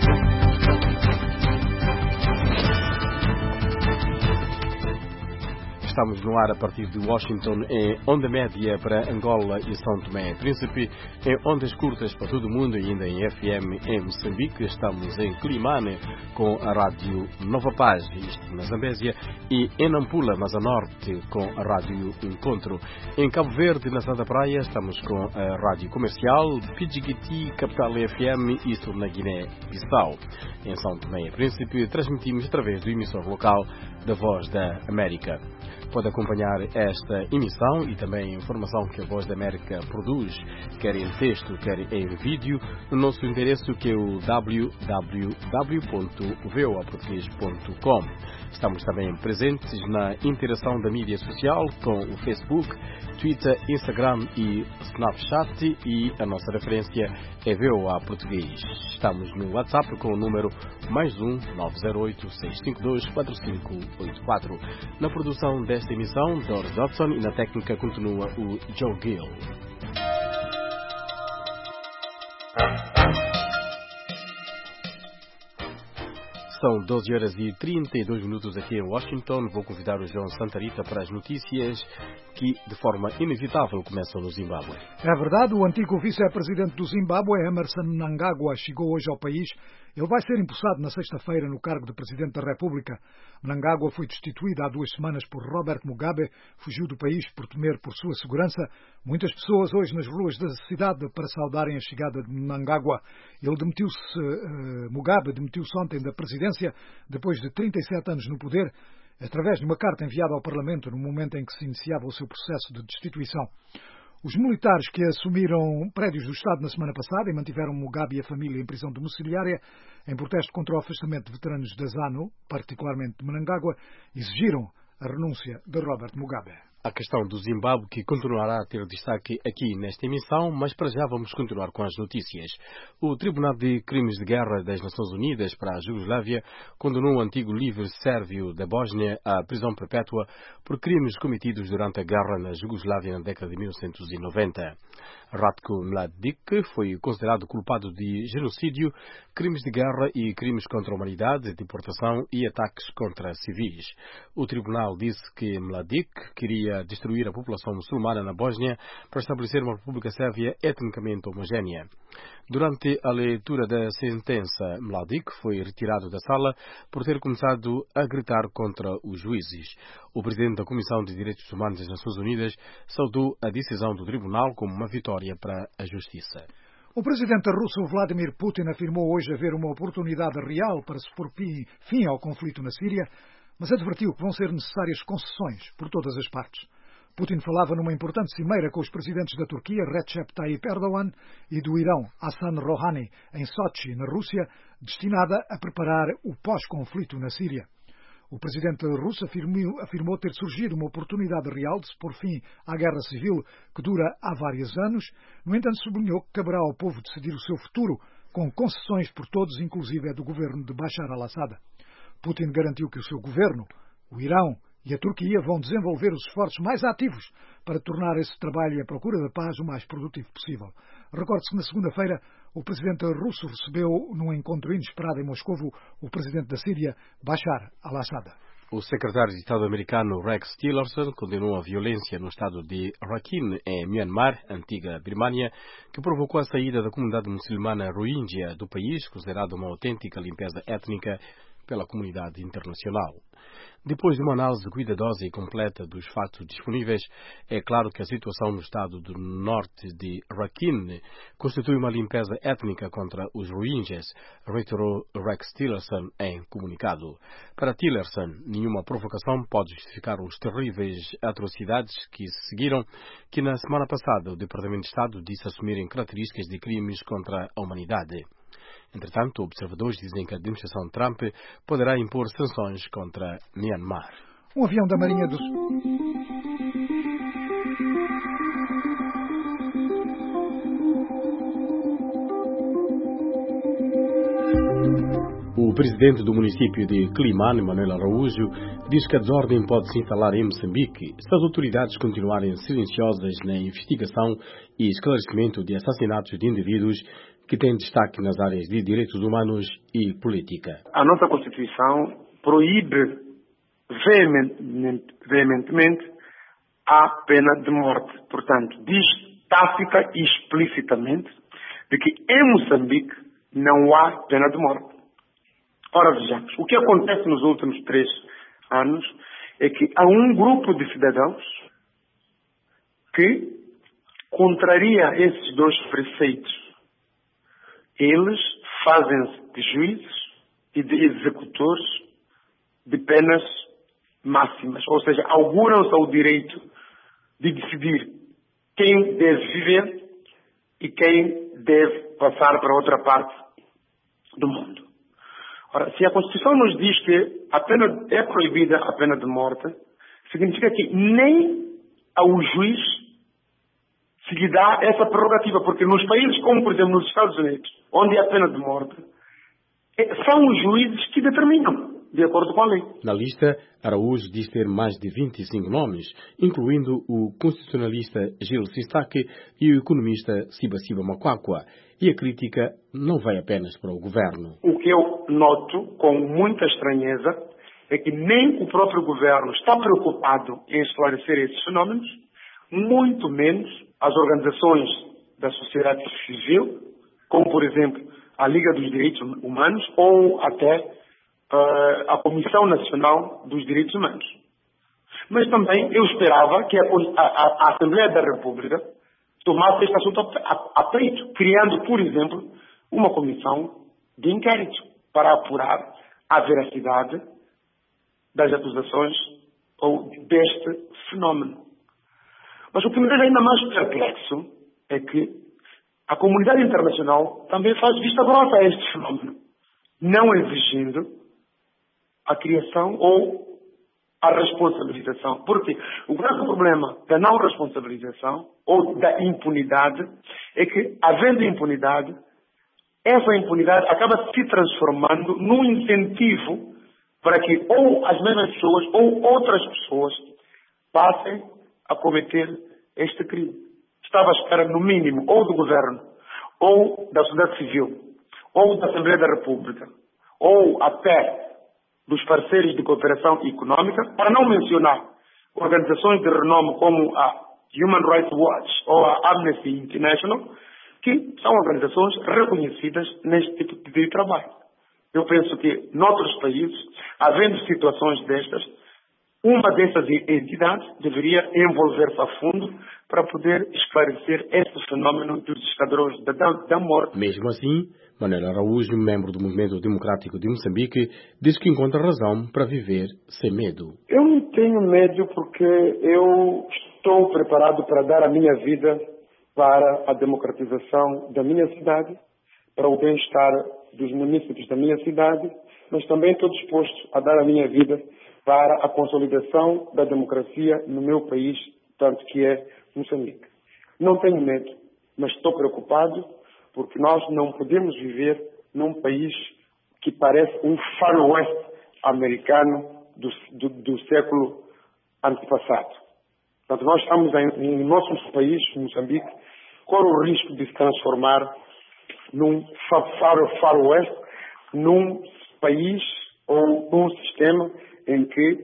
Estamos no ar a partir de Washington em onda média para Angola e São Tomé e Príncipe, em ondas curtas para todo o mundo e ainda em F M em Moçambique. Estamos em Climane com a rádio Nova Paz, isto na Zambésia, e em Nampula, mas a norte, com a rádio Encontro. Em Cabo Verde, na Santa Praia, estamos com a rádio comercial P G T Capital F M, isto na Guiné-Bissau. Em São Tomé e Príncipe, transmitimos através do emissor local da Voz da América. Pode acompanhar esta emissão e também a informação que a Voz da América produz, quer em texto, quer em vídeo, no nosso endereço que é o w w w ponto voa português ponto com. Estamos também presentes na interação da mídia social com o Facebook, Twitter, Instagram e Snapchat, e a nossa referência é Voa Português. Estamos no WhatsApp com o número mais um nove zero oito seis cinco dois quatro cinco oito quatro. Na produção desta emissão, Doris Dodson, e na técnica continua o Joe Gill. São doze horas e trinta e dois minutos aqui em Washington. Vou convidar o João Santarita para as notícias que, de forma inevitável, começam no Zimbábue. É verdade, o antigo vice-presidente do Zimbábue, Emmerson Mnangagwa, chegou hoje ao país. Ele vai ser empossado na sexta-feira no cargo de Presidente da República. Mnangagwa foi destituído há duas semanas por Robert Mugabe, fugiu do país por temer por sua segurança. Muitas pessoas hoje nas ruas da cidade para saudarem a chegada de Mnangagwa. Ele demitiu-se, uh, Mugabe demitiu-se ontem da presidência, depois de trinta e sete anos no poder, através de uma carta enviada ao Parlamento no momento em que se iniciava o seu processo de destituição. Os militares que assumiram prédios do Estado na semana passada e mantiveram Mugabe e a família em prisão domiciliária em protesto contra o afastamento de veteranos da ZANU, particularmente de Mnangagwa, exigiram a renúncia de Robert Mugabe. A questão do Zimbábue, que continuará a ter destaque aqui nesta emissão, mas para já vamos continuar com as notícias. O Tribunal de Crimes de Guerra das Nações Unidas para a Jugoslávia condenou o antigo líder sérvio da Bósnia à prisão perpétua por crimes cometidos durante a guerra na Jugoslávia na década de mil novecentos e noventa. Ratko Mladic foi considerado culpado de genocídio, crimes de guerra e crimes contra a humanidade, deportação e ataques contra civis. O tribunal disse que Mladic queria destruir a população muçulmana na Bósnia para estabelecer uma república sérvia etnicamente homogénea. Durante a leitura da sentença, Mladic foi retirado da sala por ter começado a gritar contra os juízes. O presidente da Comissão de Direitos Humanos das Nações Unidas saudou a decisão do tribunal como uma vitória para a justiça. O presidente russo Vladimir Putin afirmou hoje haver uma oportunidade real para se pôr fim ao conflito na Síria, mas advertiu que vão ser necessárias concessões por todas as partes. Putin falava numa importante cimeira com os presidentes da Turquia, Recep Tayyip Erdogan, e do Irão, Hassan Rouhani, em Sochi, na Rússia, destinada a preparar o pós-conflito na Síria. O presidente russo afirmou, afirmou ter surgido uma oportunidade real de se pôr fim à guerra civil que dura há vários anos. No entanto, sublinhou que caberá ao povo decidir o seu futuro, com concessões por todos, inclusive a do governo de Bashar al-Assad. Putin garantiu que o seu governo, o Irão e a Turquia vão desenvolver os esforços mais ativos para tornar esse trabalho e a procura da paz o mais produtivo possível. Recorde-se que na segunda-feira o presidente russo recebeu, num encontro inesperado em Moscovo, o presidente da Síria, Bashar al-Assad. O secretário de Estado americano Rex Tillerson condenou a violência no estado de Rakhine, em Myanmar, antiga Birmânia, que provocou a saída da comunidade muçulmana Rohingya do país, considerada uma autêntica limpeza étnica pela comunidade internacional. Depois de uma análise cuidadosa e completa dos fatos disponíveis, é claro que a situação no estado do norte de Rakhine constitui uma limpeza étnica contra os Rohingyas, reiterou Rex Tillerson em comunicado. Para Tillerson, nenhuma provocação pode justificar os terríveis atrocidades que se seguiram, que na semana passada o Departamento de Estado disse assumirem características de crimes contra a humanidade. Entretanto, observadores dizem que a administração Trump poderá impor sanções contra Myanmar. Um avião da Marinha do O presidente do município de Climane, Manuel Araújo, diz que a desordem pode se instalar em Moçambique se as autoridades continuarem silenciosas na investigação e esclarecimento de assassinatos de indivíduos que têm destaque nas áreas de direitos humanos e política. A nossa Constituição proíbe veementemente, veementemente a pena de morte. Portanto, diz tácita e explicitamente de que em Moçambique não há pena de morte. Ora, vejamos, o que acontece nos últimos três anos é que há um grupo de cidadãos que contraria esses dois preceitos. Eles fazem-se de juízes e de executores de penas máximas, ou seja, auguram-se ao direito de decidir quem deve viver e quem deve passar para outra parte do mundo. Ora, se a Constituição nos diz que a pena é proibida, a pena de morte, significa que nem ao juiz se lhe dá essa prerrogativa, porque nos países como, por exemplo, nos Estados Unidos, onde há pena de morte, são os juízes que determinam, de acordo com a lei. Na lista, Araújo diz ter mais de vinte e cinco nomes, incluindo o constitucionalista Gil Sistake e o economista Sibasiba Makwakwa. E a crítica não vai apenas para o governo. O que eu noto com muita estranheza é que nem o próprio governo está preocupado em esclarecer esses fenómenos, muito menos as organizações da sociedade civil, como, por exemplo, a Liga dos Direitos Humanos ou até uh, a Comissão Nacional dos Direitos Humanos. Mas também eu esperava que a, a, a Assembleia da República tomasse este assunto a, a, a peito, criando, por exemplo, uma comissão de inquérito para apurar a veracidade das acusações ou deste fenómeno. Mas o que me deixa ainda mais perplexo é que a comunidade internacional também faz vista grossa a este fenómeno, não exigindo a criação ou a responsabilização. Porque o grande problema da não responsabilização ou da impunidade é que, havendo impunidade, essa impunidade acaba se transformando num incentivo para que ou as mesmas pessoas ou outras pessoas passem a cometer este crime. Estava à espera, no mínimo, ou do governo, ou da sociedade civil, ou da Assembleia da República, ou até dos parceiros de cooperação econômica, para não mencionar organizações de renome como a Human Rights Watch ou a Amnesty International, que são organizações reconhecidas neste tipo de trabalho. Eu penso que, noutros países, havendo situações destas, uma dessas entidades deveria envolver-se a fundo para poder esclarecer este fenómeno dos esquadrões da, da morte. Mesmo assim, Manuel Araújo, membro do Movimento Democrático de Moçambique, diz que encontra razão para viver sem medo. Eu não tenho medo porque eu estou preparado para dar a minha vida para a democratização da minha cidade, para o bem-estar dos munícipes da minha cidade, mas também estou disposto a dar a minha vida para a consolidação da democracia no meu país, tanto que é Moçambique. Não tenho medo, mas estou preocupado porque nós não podemos viver num país que parece um faroeste americano do, do, do século antepassado. Portanto, nós estamos em, em nosso país, Moçambique, corre o risco de se transformar num faro, faroeste, num país ou num sistema em que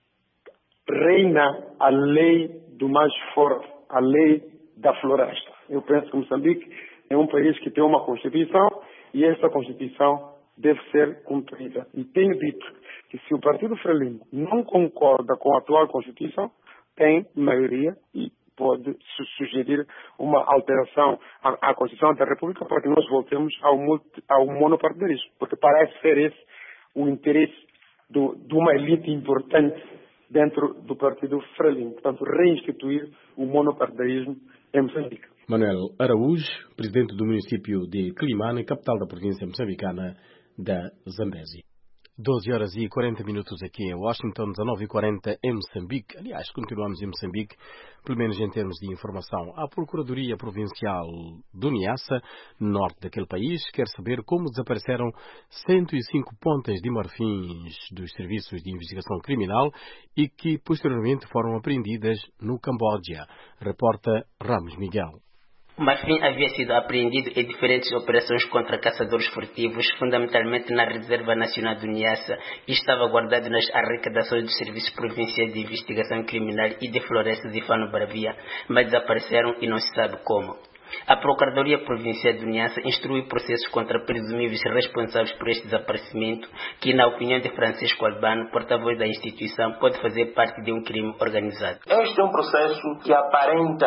reina a lei do mais forte, a lei da floresta. Eu penso que Moçambique é um país que tem uma Constituição e essa Constituição deve ser cumprida. E tenho dito que se o Partido Frelimo não concorda com a atual Constituição, tem maioria e pode su sugerir uma alteração à, à Constituição da República para que nós voltemos ao, multi, ao monopartidarismo, porque parece ser esse o interesse do, de uma elite importante dentro do Partido Frelimo. Portanto, reinstituir o monopartidarismo em Moçambique. Manuel Araújo, presidente do município de Quilimane, capital da província moçambicana da Zambésia. doze horas e quarenta minutos aqui em Washington, dezanove e quarenta em Moçambique. Aliás, continuamos em Moçambique, pelo menos em termos de informação. A Procuradoria Provincial do Niassa, norte daquele país, quer saber como desapareceram cento e cinco pontas de marfins dos serviços de investigação criminal e que posteriormente foram apreendidas no Camboja. Reporta Ramos Miguel. O marfim havia sido apreendido em diferentes operações contra caçadores furtivos, fundamentalmente na Reserva Nacional do Niassa, e estava guardado nas arrecadações dos Serviços Provinciais de Investigação Criminal e de Florestas e Fano Bravia, mas desapareceram e não se sabe como. A Procuradoria Provincial do Niassa instrui processos contra presumíveis responsáveis por este desaparecimento, que, na opinião de Francisco Albano, porta-voz da instituição, pode fazer parte de um crime organizado. Este é um processo que aparenta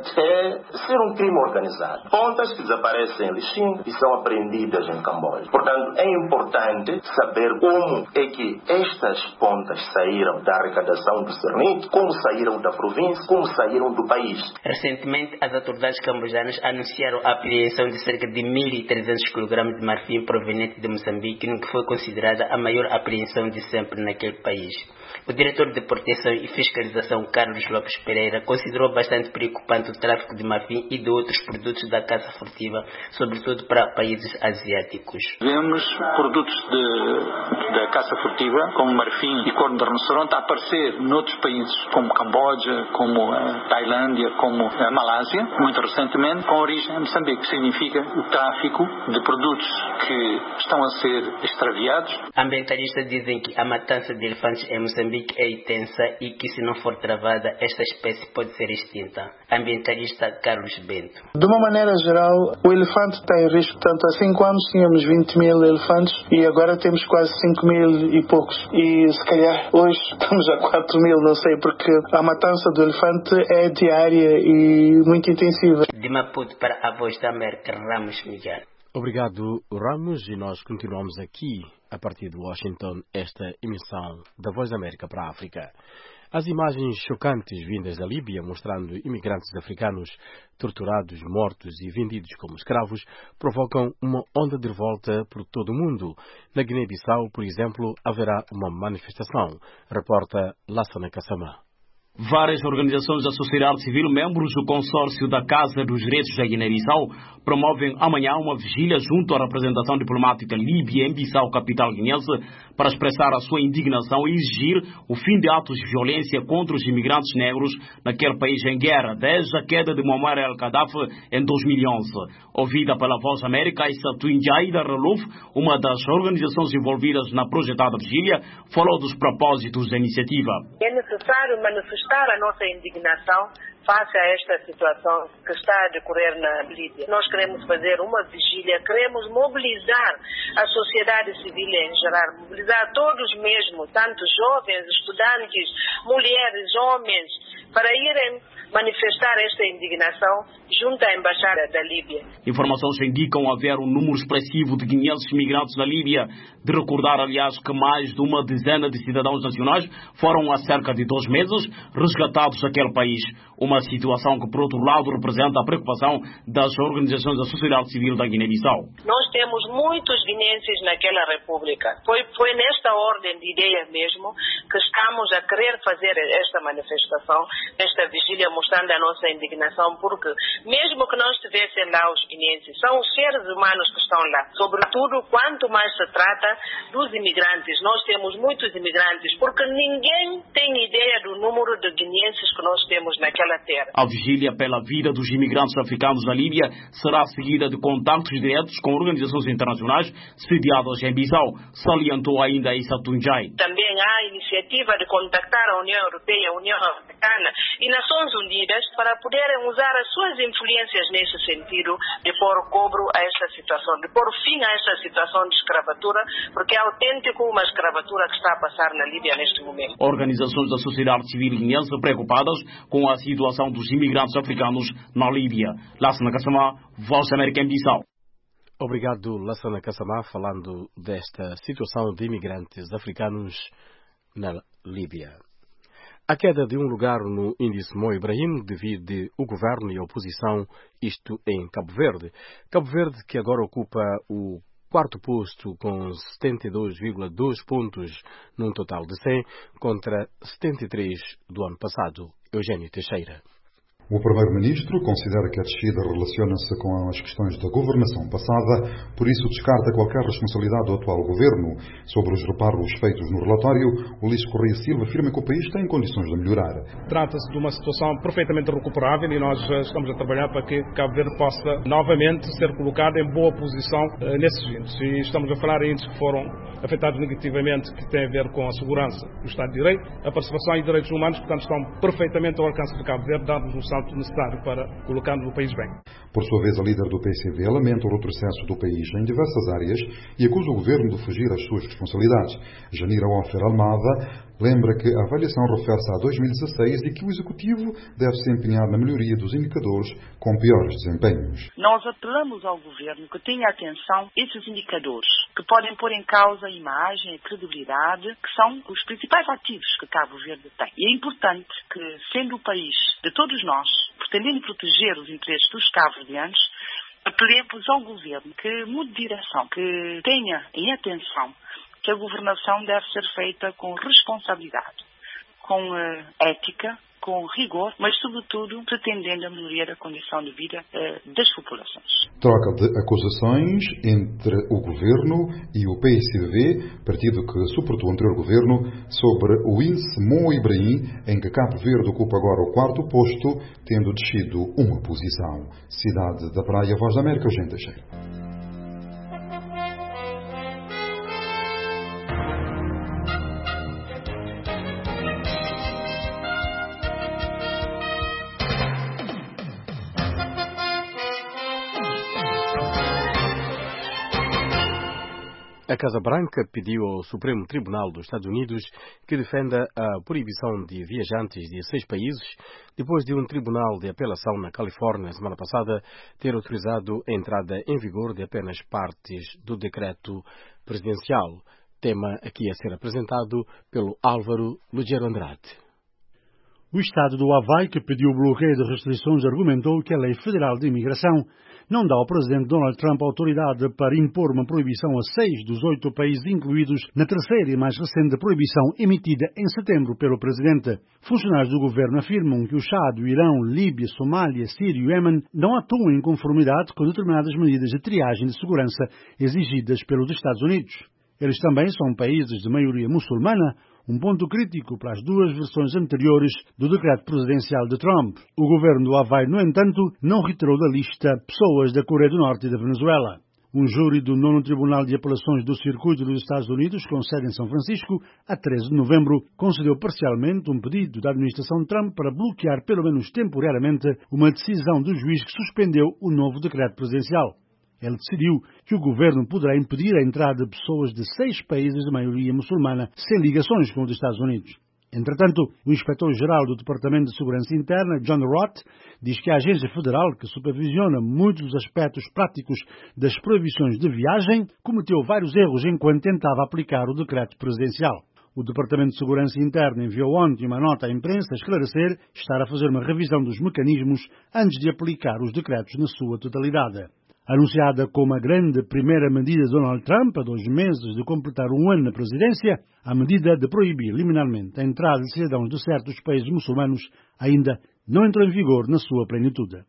até ser um crime organizado. Pontas que desaparecem em Lixinga e são apreendidas em Camboja. Portanto, é importante saber como é que estas pontas saíram da arrecadação do Cernit, como saíram da província, como saíram do país. Recentemente, as autoridades cambojanas anunciaram a apreensão de cerca de mil e trezentos quilogramas de marfim proveniente de Moçambique, no que foi considerada a maior apreensão de sempre naquele país. O diretor de Proteção e Fiscalização, Carlos Lopes Pereira, considerou bastante preocupante o tráfico de marfim e de outros produtos da caça furtiva, sobretudo para países asiáticos. Vemos produtos de, da caça furtiva, como marfim e corno de rinoceronte, a aparecer noutros países, como Camboja, como a Tailândia, como a Malásia, muito recentemente, com origem em Moçambique. Significa o tráfico de produtos que estão a ser extraviados. Ambientalistas dizem que a matança de elefantes em Moçambique é intensa e que, se não for travada, esta espécie pode ser extinta. Ambientalista Carlos Bento. De uma maneira geral, o elefante está em risco. Portanto, há cinco anos tínhamos vinte mil elefantes e agora temos quase cinco mil e poucos. E se calhar hoje estamos a quatro mil, não sei, porque a matança do elefante é diária e muito intensiva. De Maputo para a Voz da América, Ramos Miguel. Obrigado, Ramos, e nós continuamos aqui, a partir de Washington, esta emissão da Voz da América para a África. As imagens chocantes vindas da Líbia, mostrando imigrantes africanos torturados, mortos e vendidos como escravos, provocam uma onda de revolta por todo o mundo. Na Guiné-Bissau, por exemplo, haverá uma manifestação. Reporta Lassana Kassamá. Várias organizações da sociedade civil, membros do consórcio da Casa dos Direitos da Guiné-Bissau, promovem amanhã uma vigília junto à representação diplomática líbia em Bissau, capital guinense, para expressar a sua indignação e exigir o fim de atos de violência contra os imigrantes negros naquele país em guerra, desde a queda de Muammar el-Gaddafi em dois mil e onze. Ouvida pela Voz América, Issatu Ndiaida Reluf, uma das organizações envolvidas na projetada vigília, falou dos propósitos da iniciativa. É necessário manifestar a nossa indignação face a esta situação que está a decorrer na Líbia. Nós queremos fazer uma vigília, queremos mobilizar a sociedade civil em geral, mobilizar todos mesmo, tanto jovens, estudantes, mulheres, homens, para irem manifestar esta indignação junto à Embaixada da Líbia. Informações indicam haver um número expressivo de guineenses migrantes na Líbia. De recordar, aliás, que mais de uma dezena de cidadãos nacionais foram há cerca de dois meses resgatados daquele país. Uma situação que, por outro lado, representa a preocupação das organizações da sociedade civil da Guiné-Bissau. Nós temos muitos guineenses naquela república. Foi, foi nesta ordem de ideias mesmo que estamos a querer fazer esta manifestação, esta vigília, mostrando a nossa indignação, porque mesmo que não estivessem lá os guineenses, são os seres humanos que estão lá. Sobretudo, quanto mais se trata dos imigrantes. Nós temos muitos imigrantes, porque ninguém tem ideia do número de guineenses que nós temos naquela terra. A vigília pela vida dos imigrantes africanos na Líbia será seguida de contactos diretos com organizações internacionais sediadas em Bissau, salientou ainda Issa Tunjai. Também há a iniciativa de contactar a União Europeia, a União Africana e Nações Unidas para poderem usar as suas influências nesse sentido de pôr cobro a esta situação, de pôr fim a esta situação de escravatura, porque é autêntico uma escravatura que está a passar na Líbia neste momento. Organizações da sociedade civil guineense preocupadas com a situação dos imigrantes africanos na Líbia. Lassana Kassamá, Voz da América em Bissau. Obrigado, Lassana Kassamá, falando desta situação de imigrantes africanos na Líbia. A queda de um lugar no índice Mo Ibrahim divide o governo e a oposição, isto em Cabo Verde. Cabo Verde, que agora ocupa o quarto posto com setenta e dois vírgula dois pontos num total de cem, contra setenta e três do ano passado. Eugênio Teixeira. O Primeiro-Ministro considera que a descida relaciona-se com as questões da governação passada, por isso descarta qualquer responsabilidade do atual governo. Sobre os reparos feitos no relatório, Ulisses Correia Silva afirma que o país tem condições de melhorar. Trata-se de uma situação perfeitamente recuperável e nós estamos a trabalhar para que Cabo Verde possa novamente ser colocado em boa posição uh, nesses índices. E estamos a falar em índices que foram afetados negativamente, que têm a ver com a segurança do Estado de Direito, a participação e direitos humanos, portanto estão perfeitamente ao alcance de Cabo Verde, dados um salto necessário para colocar-nos no país bem. Por sua vez, a líder do P C V lamenta o retrocesso do país em diversas áreas e acusa o governo de fugir às suas responsabilidades. Janira Ofer Almada lembra que a avaliação refere-se a dois mil e dezasseis e que o Executivo deve se empenhar na melhoria dos indicadores com piores desempenhos. Nós apelamos ao Governo que tenha atenção a esses indicadores, que podem pôr em causa a imagem e a credibilidade, que são os principais ativos que Cabo Verde tem. E é importante que, sendo o país de todos nós, pretendendo proteger os interesses dos cabo-verdianos, apelemos ao Governo que mude de direção, que tenha em atenção que a governação deve ser feita com responsabilidade, com uh, ética, com rigor, mas, sobretudo, pretendendo a melhoria da condição de vida uh, das populações. Troca de acusações entre o Governo e o P S V, partido que suportou o anterior Governo, sobre o índice Mo Ibrahim, em que Cabo Verde ocupa agora o quarto posto, tendo descido uma posição. Cidade da Praia, Voz da América, Eugênio Teixeira. A Casa Branca pediu ao Supremo Tribunal dos Estados Unidos que defenda a proibição de viajantes de seis países, depois de um tribunal de apelação na Califórnia, na semana passada, ter autorizado a entrada em vigor de apenas partes do decreto presidencial. Tema aqui a ser apresentado pelo Álvaro Lugero Andrade. O Estado do Havaí, que pediu o bloqueio de restrições, argumentou que a Lei Federal de Imigração não dá ao presidente Donald Trump autoridade para impor uma proibição a seis dos oito países incluídos na terceira e mais recente proibição emitida em setembro pelo presidente. Funcionários do governo afirmam que o Chad, o Irão, Líbia, Somália, Síria e o Iêmen não atuam em conformidade com determinadas medidas de triagem de segurança exigidas pelos Estados Unidos. Eles também são países de maioria muçulmana, um ponto crítico para as duas versões anteriores do decreto presidencial de Trump. O governo do Havaí, no entanto, não retirou da lista pessoas da Coreia do Norte e da Venezuela. Um júri do nono Tribunal de Apelações do Circuito dos Estados Unidos, com sede em São Francisco, a treze de novembro, concedeu parcialmente um pedido da administração Trump para bloquear, pelo menos temporariamente, uma decisão do juiz que suspendeu o novo decreto presidencial. Ele decidiu que o governo poderá impedir a entrada de pessoas de seis países de maioria muçulmana sem ligações com os Estados Unidos. Entretanto, o inspetor-geral do Departamento de Segurança Interna, John Roth, diz que a agência federal, que supervisiona muitos dos aspectos práticos das proibições de viagem, cometeu vários erros enquanto tentava aplicar o decreto presidencial. O Departamento de Segurança Interna enviou ontem uma nota à imprensa a esclarecer estar a fazer uma revisão dos mecanismos antes de aplicar os decretos na sua totalidade. Anunciada como a grande primeira medida de Donald Trump, a dois meses de completar um ano na presidência, a medida de proibir liminarmente a entrada de cidadãos de certos países muçulmanos ainda não entrou em vigor na sua plenitude.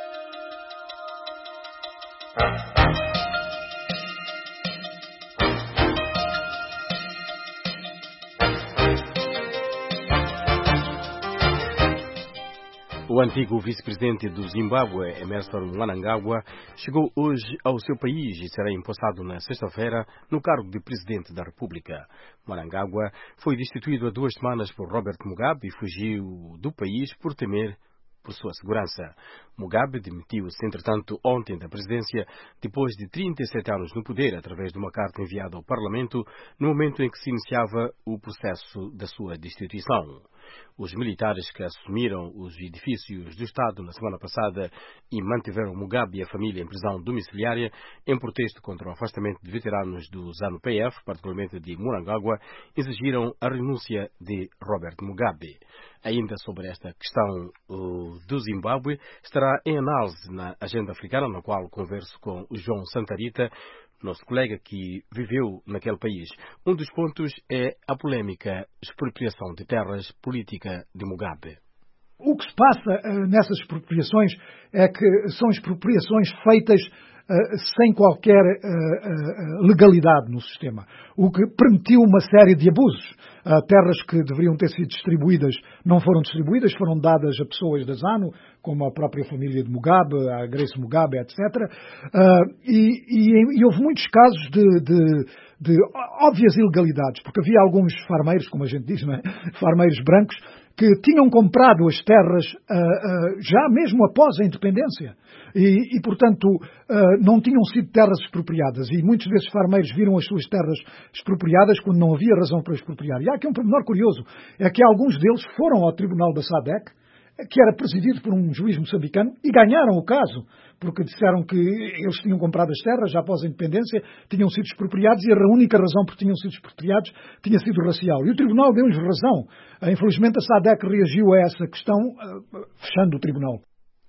O antigo vice-presidente do Zimbábue, Emmerson Mnangagwa, chegou hoje ao seu país e será empossado na sexta-feira no cargo de presidente da República. Mnangagwa foi destituído há duas semanas por Robert Mugabe e fugiu do país por temer por sua segurança. Mugabe demitiu-se, entretanto, ontem da presidência, depois de trinta e sete anos no poder, através de uma carta enviada ao Parlamento, no momento em que se iniciava o processo da sua destituição. Os militares que assumiram os edifícios do Estado na semana passada e mantiveram Mugabe e a família em prisão domiciliária em protesto contra o afastamento de veteranos do ZANU P F, particularmente de Mnangagwa, exigiram a renúncia de Robert Mugabe. Ainda sobre esta questão uh, do Zimbábue, estará em análise na agenda africana, na qual converso com o João Santarita, nosso colega que viveu naquele país. Um dos pontos é a polémica expropriação de terras política de Mugabe. O que se passa uh, nessas expropriações é que são expropriações feitas uh, sem qualquer uh, uh, legalidade no sistema, o que permitiu uma série de abusos. Uh, terras que deveriam ter sido distribuídas não foram distribuídas, foram dadas a pessoas da ZANU, como a própria família de Mugabe, a Grace Mugabe, etcétera. Uh, e, e, e houve muitos casos de, de, de óbvias ilegalidades, porque havia alguns farmeiros, como a gente diz, não é? Farmeiros brancos, que tinham comprado as terras uh, uh, já mesmo após a independência e, e portanto, uh, não tinham sido terras expropriadas. E muitos desses farmeiros viram as suas terras expropriadas quando não havia razão para expropriar. E há aqui um pormenor curioso, é que alguns deles foram ao tribunal da SADC, que era presidido por um juiz moçambicano, e ganharam o caso, porque disseram que eles tinham comprado as terras já após a independência, tinham sido expropriados, e a única razão por que tinham sido expropriados tinha sido racial. E o tribunal deu-lhes razão. Infelizmente a SADC reagiu a essa questão, fechando o tribunal.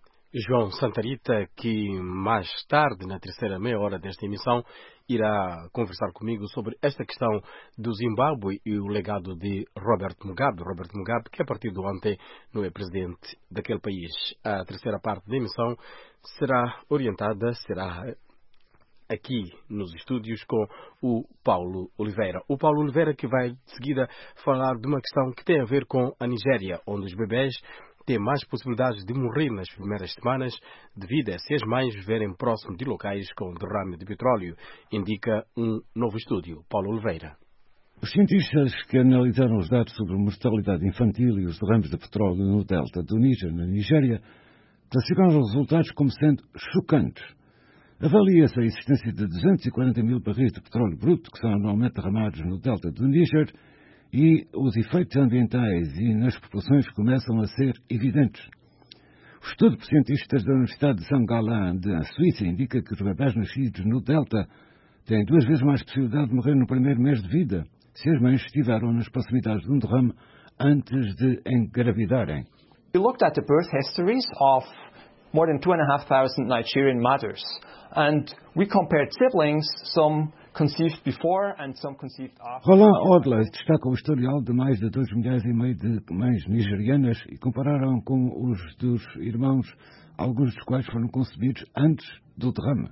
João Santarita, que mais tarde, na terceira meia hora desta emissão, irá conversar comigo sobre esta questão do Zimbábue e o legado de Robert Mugabe. Robert Mugabe, que a partir de ontem não é presidente daquele país. A terceira parte da emissão será orientada, será aqui nos estúdios com o Paulo Oliveira. O Paulo Oliveira que vai de seguida falar de uma questão que tem a ver com a Nigéria, onde os bebés têm mais possibilidades de morrer nas primeiras semanas devido a se as mães viverem próximo de locais com derrame de petróleo, indica um novo estudo. Paulo Oliveira. Os cientistas que analisaram os dados sobre a mortalidade infantil e os derrames de petróleo no delta do Níger, na Nigéria, classificaram os resultados como sendo chocantes. Avalia-se a existência de duzentos e quarenta mil barris de petróleo bruto que são anualmente derramados no delta do Níger, e os efeitos ambientais e nas populações começam a ser evidentes. O estudo por cientistas da Universidade de Saint Gallen, da Suíça, indica que os bebés nascidos no delta têm duas vezes mais possibilidade de morrer no primeiro mês de vida, se as mães estiveram nas proximidades de um derrame antes de engravidarem. We looked at the birth histories of more than two and a half thousand Nigerian mothers, and we compared siblings, some conceived before and some conceived after. Roland Odles destaca o historial de mais de dois milhões e meio de mães nigerianas e compararam com os dos irmãos, alguns dos quais foram concebidos antes do derrame.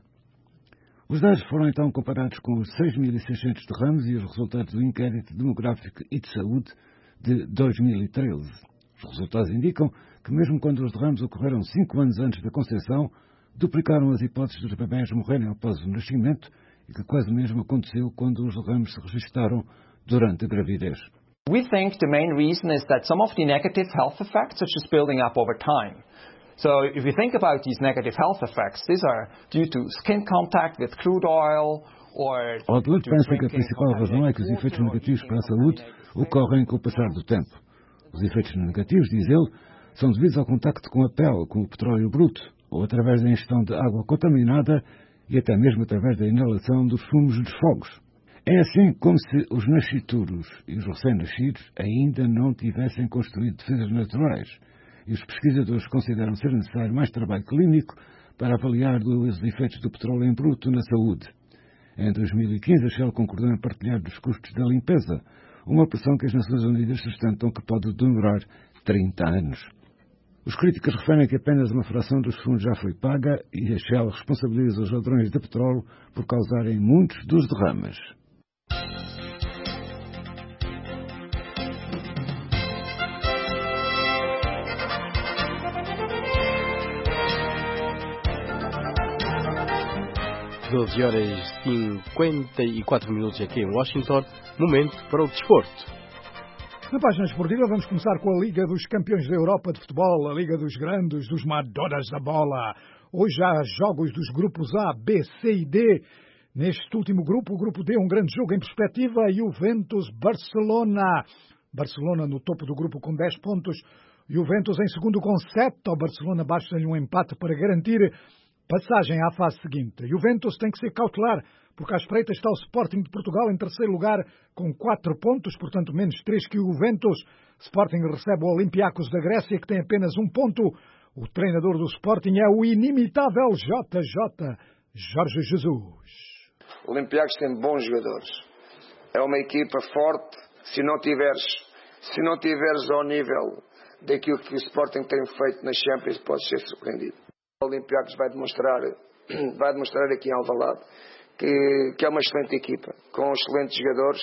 Os dados foram então comparados com os seis mil e seiscentos derrames e os resultados do inquérito demográfico e de saúde de dois mil e treze. Os resultados indicam que mesmo quando os derrames ocorreram cinco anos antes da concepção, duplicaram as hipóteses dos bebés morrerem após o nascimento e que quase o mesmo aconteceu quando os derrames se registaram durante a gravidez. We think the main reason is that some of the negative health effects are just building up over time. So if we think about these negative health effects, these are due to skin contact with crude oil or... Odlet pensa que a principal razão é que os efeitos negativos para a saúde ocorrem com o passar do tempo. Os efeitos negativos, diz ele, são devidos ao contacto com a pele, com o petróleo bruto, ou através da ingestão de água contaminada e até mesmo através da inalação dos fumos dos fogos. É assim como se os nascituros e os recém-nascidos ainda não tivessem construído defesas naturais, e os pesquisadores consideram ser necessário mais trabalho clínico para avaliar os efeitos do petróleo em bruto na saúde. Em dois mil e quinze, a Shell concordou em partilhar dos custos da limpeza, uma operação que as Nações Unidas sustentam que pode demorar trinta anos. Os críticos referem que apenas uma fração dos fundos já foi paga e a Shell responsabiliza os ladrões de petróleo por causarem muitos dos derrames. doze horas e cinquenta e quatro minutos aqui em Washington. Momento para o desporto. Na página esportiva vamos começar com a Liga dos Campeões da Europa de Futebol, a Liga dos Grandes, dos Madonas da Bola. Hoje há jogos dos grupos A, B, C e D. Neste último grupo, o grupo D, um grande jogo em perspectiva, Juventus-Barcelona. Barcelona no topo do grupo com dez pontos, Juventus em segundo com sete. Ao Barcelona basta-lhe um empate para garantir passagem à fase seguinte. Juventus tem que ser cautelar, porque à espreita está o Sporting de Portugal em terceiro lugar com quatro pontos, portanto menos três que o Juventus. Sporting recebe o Olympiacos da Grécia, que tem apenas um ponto. O treinador do Sporting é o inimitável J J, Jorge Jesus. O Olympiacos tem bons jogadores. É uma equipa forte. Se não tiveres, se não tiveres ao nível daquilo que o Sporting tem feito nas Champions, podes ser surpreendido. O Olympiacos vai demonstrar, vai demonstrar aqui em Alvalade que, que é uma excelente equipa, com excelentes jogadores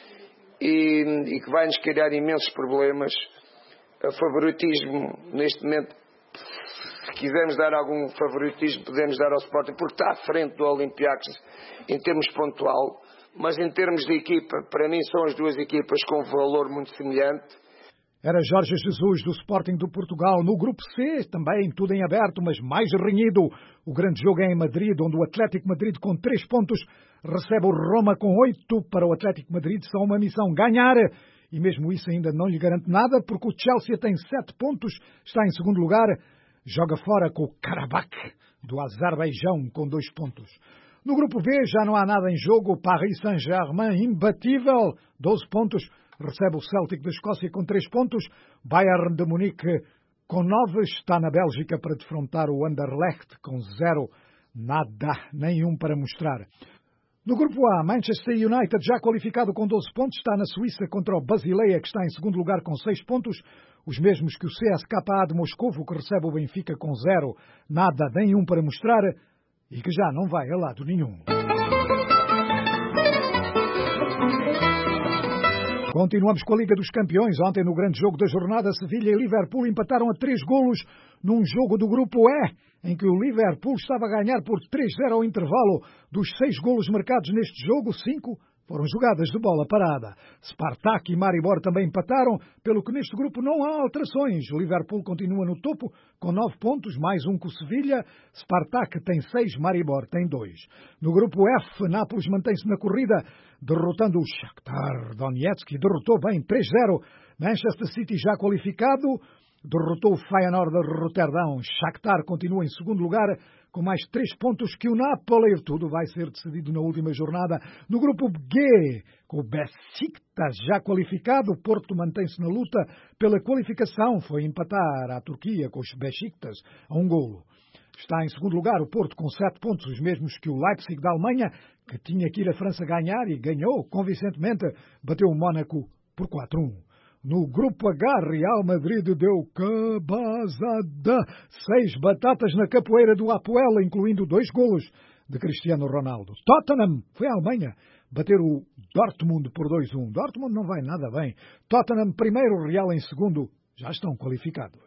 e, e que vai nos criar imensos problemas. O favoritismo, neste momento, se quisermos dar algum favoritismo, podemos dar ao Sporting, porque está à frente do Olympiacos em termos pontual, mas em termos de equipa, para mim são as duas equipas com um valor muito semelhante. Era Jorge Jesus do Sporting do Portugal. No grupo C, também tudo em aberto, mas mais renhido. O grande jogo é em Madrid, onde o Atlético Madrid, com três pontos, recebe o Roma com oito. Para o Atlético Madrid, só uma missão: ganhar. E mesmo isso ainda não lhe garante nada, porque o Chelsea tem sete pontos, está em segundo lugar. Joga fora com o Karabakh do Azerbaijão, com dois pontos. No grupo B, já não há nada em jogo. O Paris Saint-Germain, imbatível, doze pontos. Recebe o Celtic da Escócia com três pontos. Bayern de Munique com nove. Está na Bélgica para defrontar o Anderlecht com zero. Nada, nenhum para mostrar. No grupo A, Manchester United, já qualificado com doze pontos, está na Suíça contra o Basileia, que está em segundo lugar com seis pontos. Os mesmos que o C S K A de Moscovo, que recebe o Benfica com zero. Nada, nenhum para mostrar e que já não vai a lado nenhum. Continuamos com a Liga dos Campeões. Ontem, no grande jogo da jornada, Sevilha e Liverpool empataram a três golos num jogo do grupo E, em que o Liverpool estava a ganhar por três a zero ao intervalo. Dos seis golos marcados neste jogo, cinco foram jogadas de bola parada. Spartak e Maribor também empataram, pelo que neste grupo não há alterações. O Liverpool continua no topo com nove pontos, mais um com o Sevilha. Spartak tem seis, Maribor tem dois. No grupo F, Nápoles mantém-se na corrida, derrotando o Shakhtar Donetsk, derrotou bem três a zero. Manchester City, já qualificado, derrotou o Feyenoord de Roterdão. Shakhtar continua em segundo lugar, com mais três pontos que o Napoli. Tudo vai ser decidido na última jornada. No grupo G, com o Besiktas já qualificado, o Porto mantém-se na luta pela qualificação. Foi empatar a Turquia com os Besiktas a um golo. Está em segundo lugar o Porto com sete pontos, os mesmos que o Leipzig da Alemanha, que tinha que ir a França ganhar e ganhou convincentemente, bateu o Mónaco por quatro a um. No grupo H, Real Madrid deu cabazada. Seis batatas na capoeira do Apoel, incluindo dois golos de Cristiano Ronaldo. Tottenham foi à Alemanha bater o Dortmund por dois a um. Dortmund não vai nada bem. Tottenham primeiro, Real em segundo. Já estão qualificados.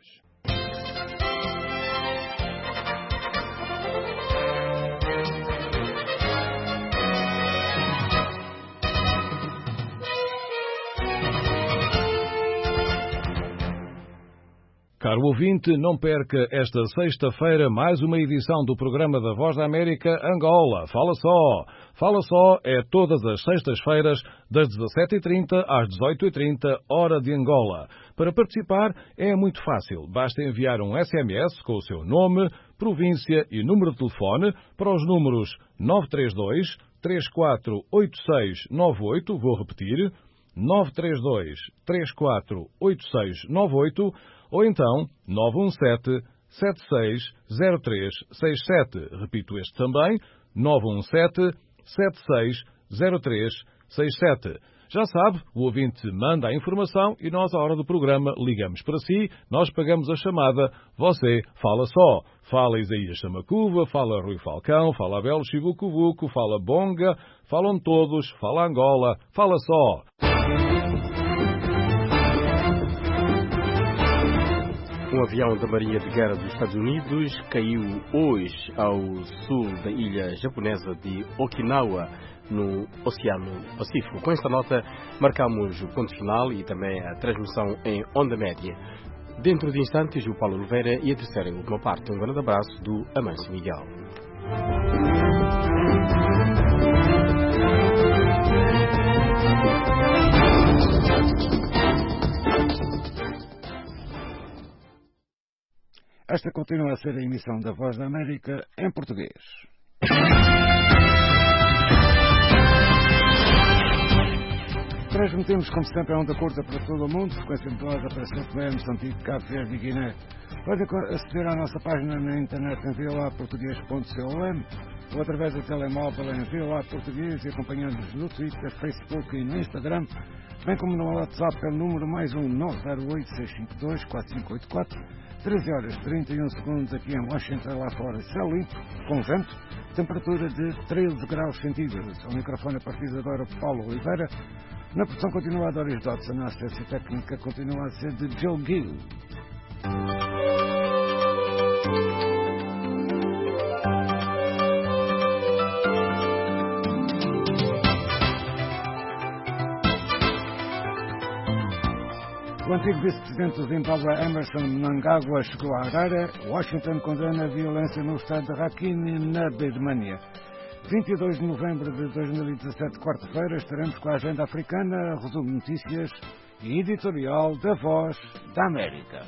Caro ouvinte, não perca esta sexta-feira mais uma edição do programa da Voz da América Angola. Fala só! Fala só é todas as sextas-feiras, das dezassete e trinta às dezoito e trinta, hora de Angola. Para participar é muito fácil. Basta enviar um S M S com o seu nome, província e número de telefone para os números nove três dois, três quatro oito seis nove oito, vou repetir, nove três dois, três quatro oito seis nove oito, ou então nove um sete, sete seis zero três seis sete. Repito este também, nove um sete, sete seis zero três seis sete. Já sabe, o ouvinte manda a informação e nós, à hora do programa, ligamos para si, nós pagamos a chamada, você fala só. Fala Isaías Samacuva, fala Rui Falcão, fala Abel Chivucuvuco, fala Bonga, falam todos, fala Angola, fala só. Um avião da Marinha de Guerra dos Estados Unidos caiu hoje ao sul da ilha japonesa de Okinawa, no Oceano Pacífico. Com esta nota, marcamos o ponto final e também a transmissão em onda média. Dentro de instantes, o Paulo Oliveira e a terceira e última parte. Um grande abraço do Amâncio Miguel. Esta continua a ser a emissão da Voz da América em português. Transmitimos, como sempre, a onda curta para todo o mundo, frequência modulada para São Tomé, Moçambique, Cabo Verde e Guiné. Pode aceder à nossa página na internet em voa português ponto com ou através do telemóvel em voa português e acompanhando-nos no Twitter, Facebook e no Instagram, bem como no WhatsApp pelo número mais um nove zero oito, seis cinco dois, quatro cinco oito quatro, treze horas e trinta e um segundos aqui em Washington, lá fora, céu limpo, com vento, temperatura de treze graus centígrados. Ao microfone a partir de agora, Paulo Oliveira. Na produção continua a Doris Dodson, a assistência técnica continua a ser de Joe Gill. O antigo vice-presidente do Zimbábue, Emerson Mnangagwa, chegou a Harare. Washington condena a violência no estado de Rakhine, na Birmania. vinte e dois de novembro de dois mil e dezassete, quarta-feira, estaremos com a agenda africana, resumo de notícias e editorial da Voz da América.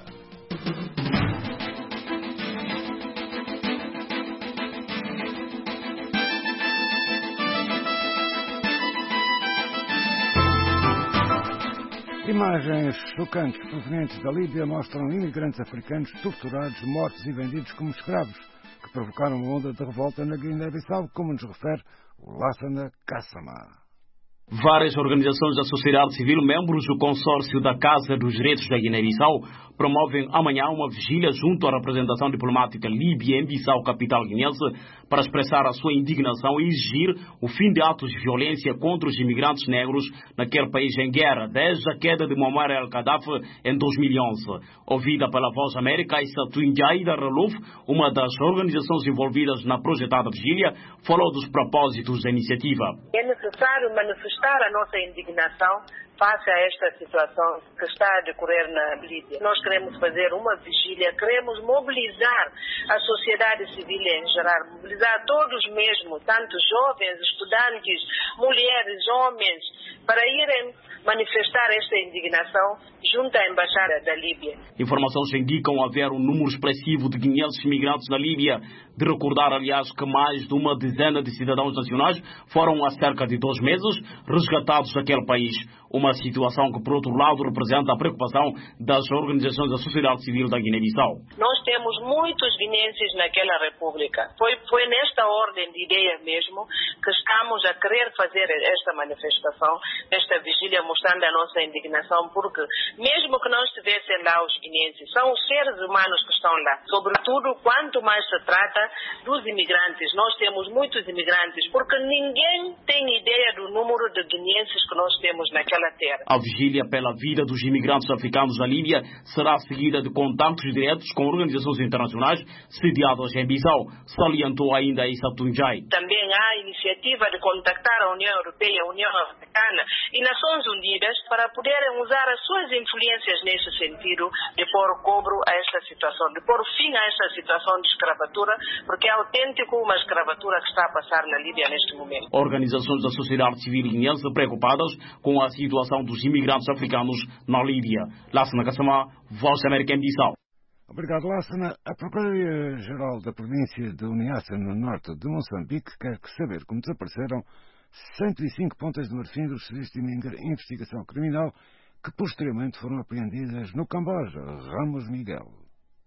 Imagens chocantes provenientes da Líbia mostram imigrantes africanos torturados, mortos e vendidos como escravos, que provocaram uma onda de revolta na Guiné-Bissau, como nos refere o Lassana Kassama. Várias organizações da sociedade civil, membros do consórcio da Casa dos Direitos da Guiné-Bissau, promovem amanhã uma vigília junto à representação diplomática líbia em Bissau, capital guinense, para expressar a sua indignação e exigir o fim de atos de violência contra os imigrantes negros naquele país em guerra, desde a queda de Muammar el-Gaddafi em dois mil e onze. Ouvida pela Voz América, Issa Tuinjaida Ralouf, uma das organizações envolvidas na projetada vigília, falou dos propósitos da iniciativa. É necessário manifestar a nossa indignação face a esta situação que está a decorrer na Líbia. Nós queremos fazer uma vigília, queremos mobilizar a sociedade civil em geral, mobilizar todos mesmo, tanto jovens, estudantes, mulheres, homens, para irem manifestar esta indignação junto à Embaixada da Líbia. Informações indicam haver um número expressivo de guineenses imigrantes na Líbia. De recordar, aliás, que mais de uma dezena de cidadãos nacionais foram há cerca de dois meses resgatados daquele país. Uma situação que, por outro lado, representa a preocupação das organizações da sociedade civil da Guiné-Bissau. Nós temos muitos guineenses naquela república. Foi, foi nesta ordem de ideia mesmo que estamos a querer fazer esta manifestação, esta vigília, mostrando a nossa indignação, porque mesmo que não estivessem lá os guineenses, são os seres humanos que estão lá. Sobretudo, quanto mais se trata dos imigrantes. Nós temos muitos imigrantes, porque ninguém tem ideia do número de guineenses que nós temos naquela terra. A vigília pela vida dos imigrantes africanos na Líbia será seguida de contactos diretos com organizações internacionais sediadas em Bissau, salientou ainda Issa Tunjai. Também há a iniciativa de contactar a União Europeia, a União Africana e Nações Unidas para poderem usar as suas influências nesse sentido de pôr cobro a esta situação, de pôr fim a esta situação de escravatura, porque é autêntico uma escravatura que está a passar na Líbia neste momento. Organizações da sociedade civil guineense preocupadas com a situação dos imigrantes africanos na Líbia. Lassana Kassama, Voz da América em Bissau. Obrigado, Lassana. A Procuradoria-Geral da Província de Niassa, no norte de Moçambique, quer saber como desapareceram cento e cinco pontas de marfim dos serviços de investigação criminal que posteriormente foram apreendidas no Camboja. Ramos Miguel.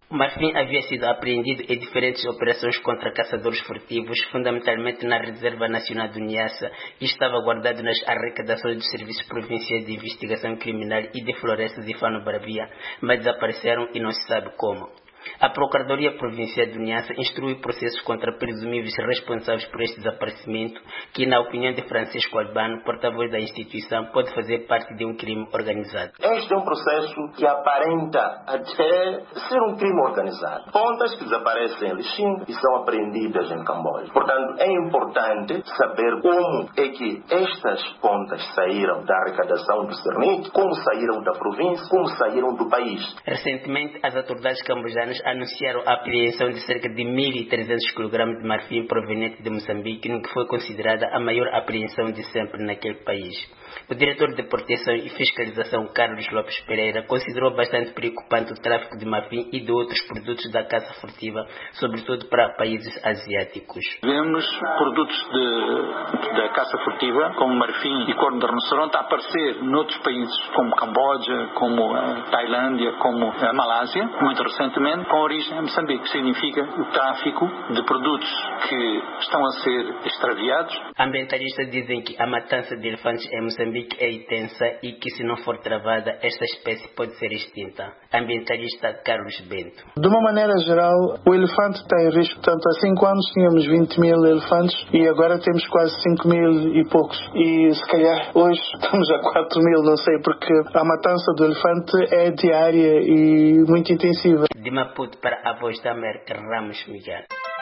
O marfim havia sido apreendido em diferentes operações contra caçadores furtivos, fundamentalmente na Reserva Nacional do Niassa, e estava guardado nas arrecadações dos Serviços Provinciais de Investigação Criminal e de Florestas e Fauna Bravia, mas desapareceram e não se sabe como. A Procuradoria Provincial do Niassa instrui processos contra presumíveis responsáveis por este desaparecimento, que, na opinião de Francisco Albano, porta-voz da instituição, pode fazer parte de um crime organizado. Este é um processo que aparenta até ser um crime organizado. Pontas que desaparecem em Lixinga e são apreendidas em Camboja. Portanto, é importante saber como é que estas pontas saíram da arrecadação do CERNIT, como saíram da província, como saíram do país. Recentemente, as autoridades cambojanas anunciaram a apreensão de cerca de mil e trezentos quilogramas de marfim proveniente de Moçambique, no que foi considerada a maior apreensão de sempre naquele país. O diretor de Proteção e Fiscalização, Carlos Lopes Pereira, considerou bastante preocupante o tráfico de marfim e de outros produtos da caça furtiva, sobretudo para países asiáticos. Vemos produtos de, da caça furtiva, como marfim e corno de rinoceronte, a aparecer noutros países, como Camboja, como a Tailândia, como a Malásia, muito recentemente, com origem em Moçambique, que significa o tráfico de produtos que estão a ser extraviados. Ambientalistas dizem que a matança de elefantes em Moçambique é intensa e que, se não for travada, esta espécie pode ser extinta. Ambientalista Carlos Bento. De uma maneira geral, o elefante está em risco. Portanto, há cinco anos tínhamos vinte mil elefantes e agora temos quase cinco mil e poucos. E se calhar hoje estamos a quatro mil, não sei, porque a matança do elefante é diária e muito intensiva. De Maputo para a Voz da América, Ramos Miguel.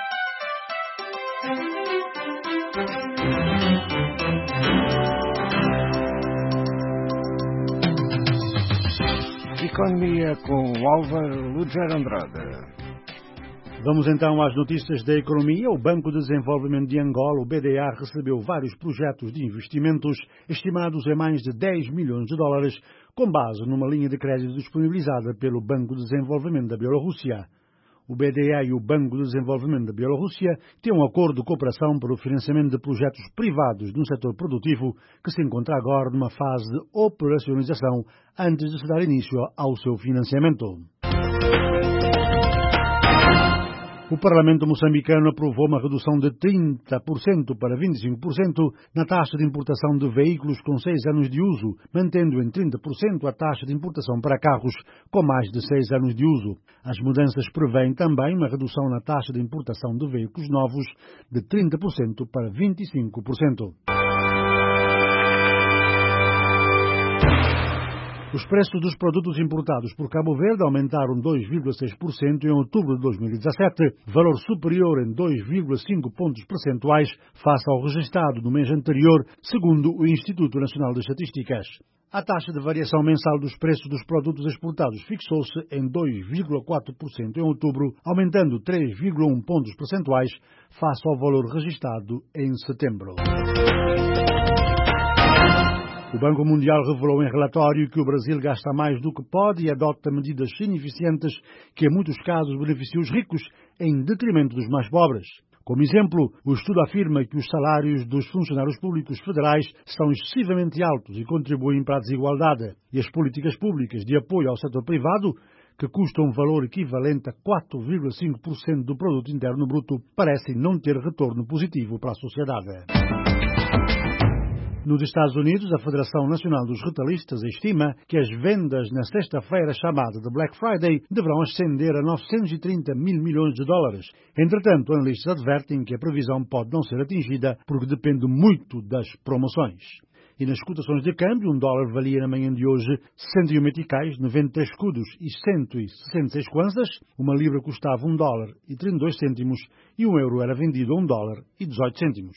Economia com Álvaro Lúger Andrade. Vamos então às notícias da economia. O Banco de Desenvolvimento de Angola, o B D A, recebeu vários projetos de investimentos estimados em mais de dez milhões de dólares, com base numa linha de crédito disponibilizada pelo Banco de Desenvolvimento da Bielorrússia. O B D A e o Banco de Desenvolvimento da Bielorrússia têm um acordo de cooperação para o financiamento de projetos privados no setor produtivo, que se encontra agora numa fase de operacionalização antes de se dar início ao seu financiamento. O Parlamento moçambicano aprovou uma redução de trinta por cento para vinte e cinco por cento na taxa de importação de veículos com seis anos de uso, mantendo em trinta por cento a taxa de importação para carros com mais de seis anos de uso. As mudanças prevêem também uma redução na taxa de importação de veículos novos de trinta por cento para vinte e cinco por cento. Os preços dos produtos importados por Cabo Verde aumentaram dois vírgula seis por cento em outubro de dois mil e dezassete, valor superior em dois vírgula cinco pontos percentuais face ao registrado no mês anterior, segundo o Instituto Nacional de Estatísticas. A taxa de variação mensal dos preços dos produtos exportados fixou-se em dois vírgula quatro por cento em outubro, aumentando três vírgula um pontos percentuais face ao valor registrado em setembro. O Banco Mundial revelou em relatório que o Brasil gasta mais do que pode e adota medidas ineficientes que, em muitos casos, beneficiam os ricos em detrimento dos mais pobres. Como exemplo, o estudo afirma que os salários dos funcionários públicos federais são excessivamente altos e contribuem para a desigualdade, e as políticas públicas de apoio ao setor privado, que custam um valor equivalente a quatro vírgula cinco por cento do produto interno bruto, parecem não ter retorno positivo para a sociedade. Nos Estados Unidos, a Federação Nacional dos Retalhistas estima que as vendas na sexta-feira chamada de Black Friday deverão ascender a novecentos e trinta mil milhões de dólares. Entretanto, analistas advertem que a previsão pode não ser atingida porque depende muito das promoções. E nas cotações de câmbio, um dólar valia na manhã de hoje sessenta e um meticais, noventa e três escudos e cento e sessenta e seis kwanzas, uma libra custava um dólar e trinta e dois cêntimos e um euro era vendido a um dólar e dezoito cêntimos.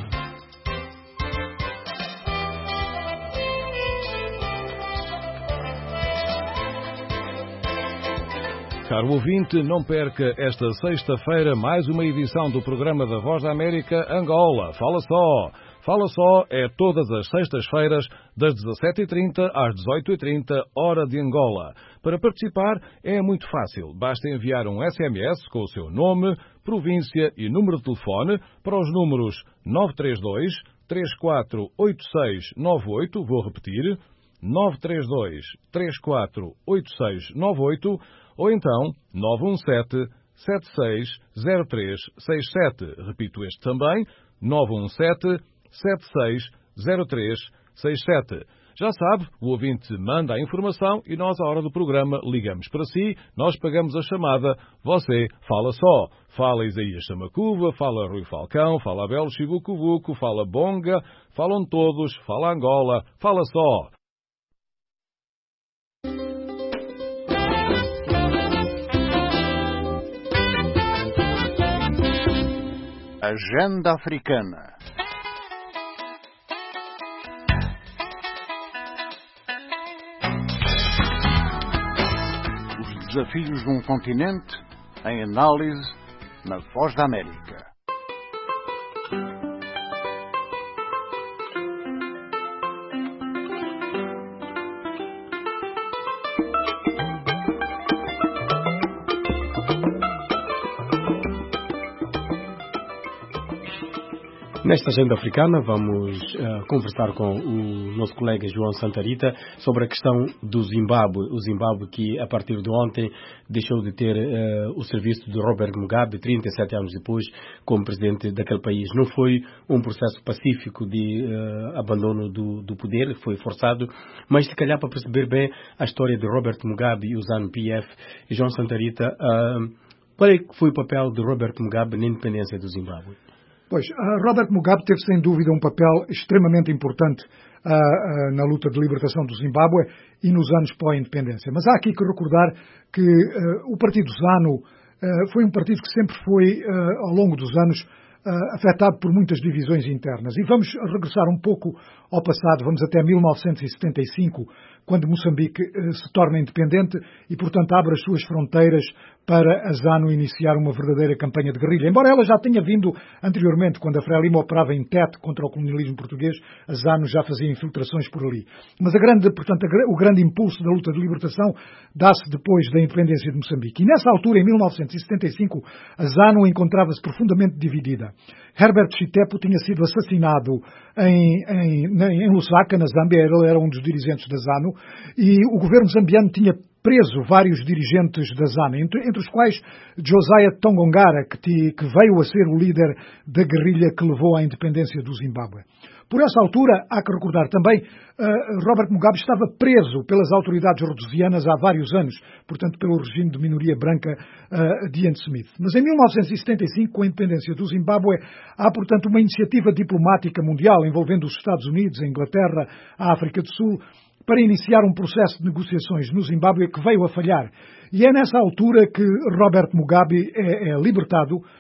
Caro ouvinte, não perca esta sexta-feira mais uma edição do programa da Voz da América Angola. Fala só! Fala só é todas as sextas-feiras, das dezassete e trinta às dezoito e trinta, hora de Angola. Para participar é muito fácil. Basta enviar um S M S com o seu nome, província e número de telefone para os números nove três dois, três quatro oito seis nove oito, vou repetir, nove três dois, três quatro oito seis nove oito, ou então nove um sete, sete seis zero três seis sete. Repito este também, nove um sete, sete seis zero três seis sete. Já sabe, o ouvinte manda a informação e nós, à hora do programa, ligamos para si, nós pagamos a chamada, você fala só. Fala Isaías Chamacuva, fala Rui Falcão, fala Abel Chibucuvuco, fala Bonga, falam todos, fala Angola, fala só. Agenda Africana. Os desafios de um continente em análise na Voz da América. Nesta agenda africana vamos uh, conversar com o nosso colega João Santarita sobre a questão do Zimbábue. O Zimbábue que a partir de ontem deixou de ter uh, o serviço de Robert Mugabe, trinta e sete anos depois, como presidente daquele país. Não foi um processo pacífico de uh, abandono do, do poder, foi forçado, mas se calhar para perceber bem a história de Robert Mugabe e o ZANU P F, João Santarita, uh, qual é que foi o papel de Robert Mugabe na independência do Zimbábue? Pois, Robert Mugabe teve sem dúvida um papel extremamente importante uh, uh, na luta de libertação do Zimbábue e nos anos pós-independência. Mas há aqui que recordar que uh, o partido ZANU uh, foi um partido que sempre foi, uh, ao longo dos anos, uh, afetado por muitas divisões internas. E vamos regressar um pouco ao passado, vamos até mil novecentos e setenta e cinco, quando Moçambique uh, se torna independente e, portanto, abre as suas fronteiras para a ZANU iniciar uma verdadeira campanha de guerrilha. Embora ela já tenha vindo anteriormente, quando a Frelimo operava em Tete contra o colonialismo português, a ZANU já fazia infiltrações por ali. Mas a grande, portanto, a, o grande impulso da luta de libertação dá-se depois da independência de Moçambique. E nessa altura, em mil novecentos e setenta e cinco, a ZANU encontrava-se profundamente dividida. Herbert Chitepo tinha sido assassinado em, em, em Lusaka, na Zâmbia, ele era um dos dirigentes da ZANU, e o governo zambiano tinha preso vários dirigentes da ZANU, entre, entre os quais Josiah Tongongara, que, ti, que veio a ser o líder da guerrilha que levou à independência do Zimbábue. Por essa altura, há que recordar também, uh, Robert Mugabe estava preso pelas autoridades rhodesianas há vários anos, portanto pelo regime de minoria branca uh, de Ian Smith. Mas em mil novecentos e setenta e cinco, com a independência do Zimbábue, há portanto uma iniciativa diplomática mundial envolvendo os Estados Unidos, a Inglaterra, a África do Sul, para iniciar um processo de negociações no Zimbábue que veio a falhar. E é nessa altura que Robert Mugabe é, é libertado uh,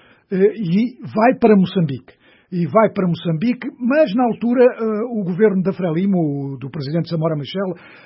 e vai para Moçambique. E vai para Moçambique, mas na altura uh, o governo da Frelimo, do presidente Samora Machel,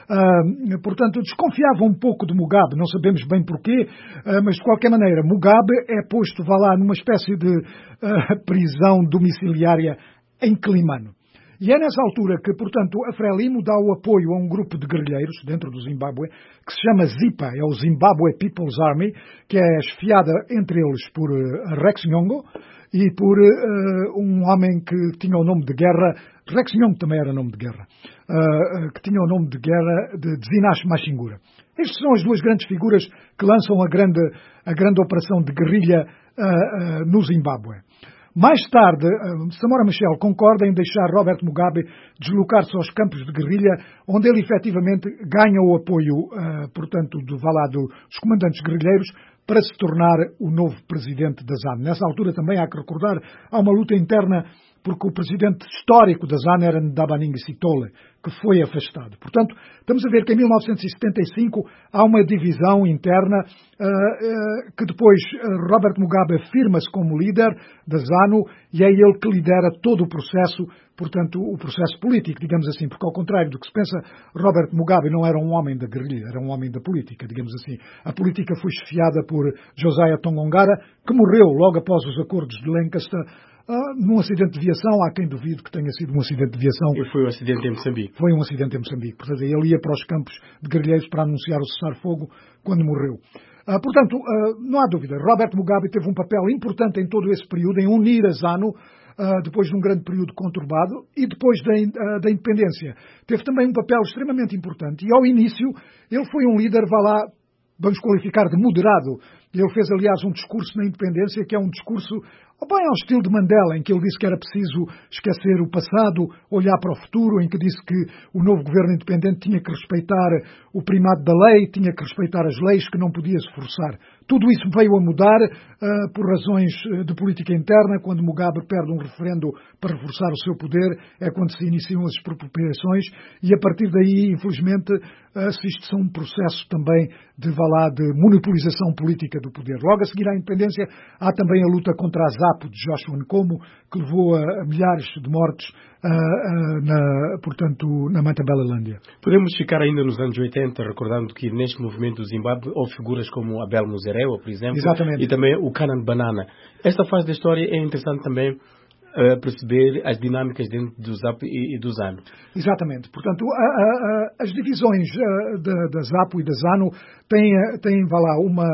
uh, portanto, desconfiava um pouco de Mugabe, não sabemos bem porquê, uh, mas de qualquer maneira, Mugabe é posto, vá lá, numa espécie de uh, prisão domiciliária em Climano. E é nessa altura que, portanto, a Frelimo dá o apoio a um grupo de guerrilheiros dentro do Zimbábue, que se chama ZIPA, é o Zimbabwe People's Army, que é esfiada entre eles por uh, Rex Nyongo e por uh, um homem que tinha o nome de guerra, Rex Nyongo também era nome de guerra, uh, que tinha o nome de guerra de Dzinash Machingura. Estas são as duas grandes figuras que lançam a grande, a grande operação de guerrilha uh, uh, no Zimbábue. Mais tarde, Samora Machel concorda em deixar Robert Mugabe deslocar-se aos campos de guerrilha, onde ele efetivamente ganha o apoio, uh, portanto, do, vá lá, do, dos comandantes guerrilheiros para se tornar o novo presidente da ZANU. Nessa altura também há que recordar, há uma luta interna porque o presidente histórico da ZANU era Ndabaningi Sithole, que foi afastado. Portanto, estamos a ver que em mil novecentos e setenta e cinco há uma divisão interna uh, uh, que depois uh, Robert Mugabe afirma-se como líder da ZANU e é ele que lidera todo o processo, portanto, o processo político, digamos assim, porque ao contrário do que se pensa, Robert Mugabe não era um homem da guerrilha, era um homem da política, digamos assim. A política foi chefiada por Josiah Tongongara, que morreu logo após os acordos de Lancaster, Uh, num acidente de viação. Há quem duvide que tenha sido um acidente de viação. E foi um acidente em Moçambique. Foi um acidente em Moçambique. Portanto, ele ia para os campos de guerrilheiros para anunciar o cessar-fogo quando morreu. Uh, portanto, uh, não há dúvida. Robert Mugabe teve um papel importante em todo esse período, em unir a ZANU, uh, depois de um grande período conturbado, e depois da, uh, da independência. Teve também um papel extremamente importante. E ao início, ele foi um líder, vá lá, vamos qualificar de moderado. Ele fez, aliás, um discurso na independência que é um discurso bem ao estilo de Mandela, em que ele disse que era preciso esquecer o passado, olhar para o futuro, em que disse que o novo governo independente tinha que respeitar o primado da lei, tinha que respeitar as leis, que não podia se forçar. Tudo isso veio a mudar uh, por razões de política interna. Quando Mugabe perde um referendo para reforçar o seu poder, é quando se iniciam as expropriações e a partir daí, infelizmente, assiste-se a um processo também de, vá lá, de monopolização política do poder. Logo a seguir à independência, há também a luta contra a ZAPU de Joshua Nkomo, que levou a, a milhares de mortes, uh, uh, na, portanto, na Matabelelândia. Podemos ficar ainda nos anos oitenta, recordando que neste movimento do Zimbábue houve figuras como Abel Muzerewa, por exemplo, Exatamente. E também o Canaan Banana. Esta fase da história é interessante também uh, perceber as dinâmicas dentro do ZAPU e, e do ZANU. Exatamente. Portanto, a, a, a, as divisões uh, da, da ZAPU e da ZANU têm, têm vá lá, uma...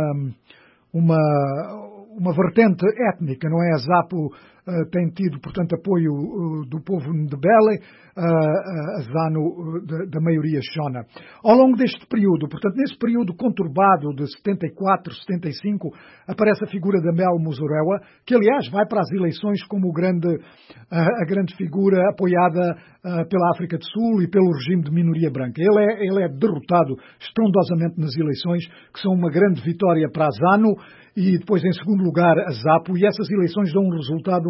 uma uma vertente étnica, não é? A ZAPU uh, tem tido, portanto, apoio uh, do povo Ndebele, uh, uh, a ZANU uh, da, da maioria Shona. Ao longo deste período, portanto, nesse período conturbado de setenta e quatro, setenta e cinco, aparece a figura de Abel Muzerewa, que, aliás, vai para as eleições como o grande, uh, a grande figura apoiada uh, pela África do Sul e pelo regime de minoria branca. Ele é, ele é derrotado estrondosamente nas eleições, que são uma grande vitória para a ZANU, e depois, em segundo lugar, a ZAPU, e essas eleições dão um resultado,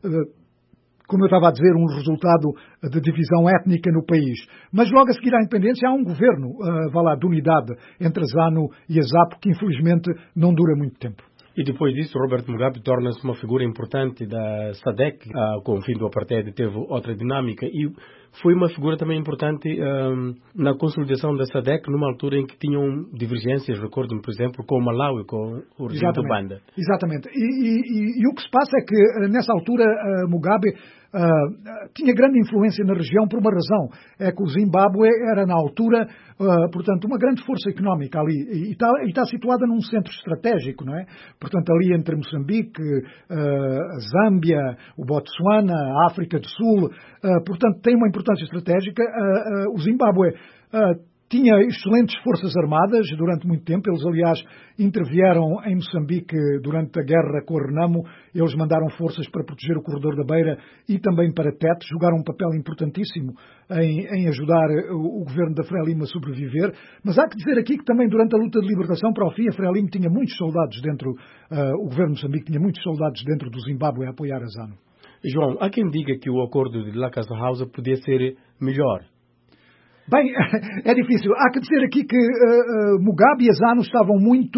como eu estava a dizer, um resultado de divisão étnica no país. Mas logo a seguir à independência há um governo, vá lá, de unidade entre a ZANU e a ZAPU, que infelizmente não dura muito tempo. E depois disso, Robert Mugabe torna-se uma figura importante da SADC, ah, com o fim do apartheid teve outra dinâmica, e foi uma figura também importante um, na consolidação da SADC, numa altura em que tinham divergências, recordo-me, por exemplo, com o Malawi e com o regime do Banda. Exatamente. E, e, e, e o que se passa é que, nessa altura, uh, Mugabe uh, tinha grande influência na região por uma razão. É que o Zimbábue era, na altura, uh, portanto, uma grande força económica ali. E está, e está situada num centro estratégico, não é? Portanto, ali entre Moçambique, uh, a Zâmbia, o Botsuana, a África do Sul. Uh, portanto, tem uma importância estratégica. Uh, uh, o Zimbábue uh, tinha excelentes forças armadas durante muito tempo. Eles, aliás, intervieram em Moçambique durante a guerra com a Renamo. Eles mandaram forças para proteger o corredor da Beira e também para Tete. Jogaram um papel importantíssimo em, em ajudar o, o governo da Frelimo a sobreviver. Mas há que dizer aqui que também durante a luta de libertação para o fim, a Frelimo tinha muitos soldados dentro, uh, o governo de Moçambique tinha muitos soldados dentro do Zimbábue a apoiar a ZANU. João, há quem diga que o acordo de La Casa House podia ser melhor. Bem, é difícil. Há que dizer aqui que uh, uh, Mugabe e a ZANU estavam muito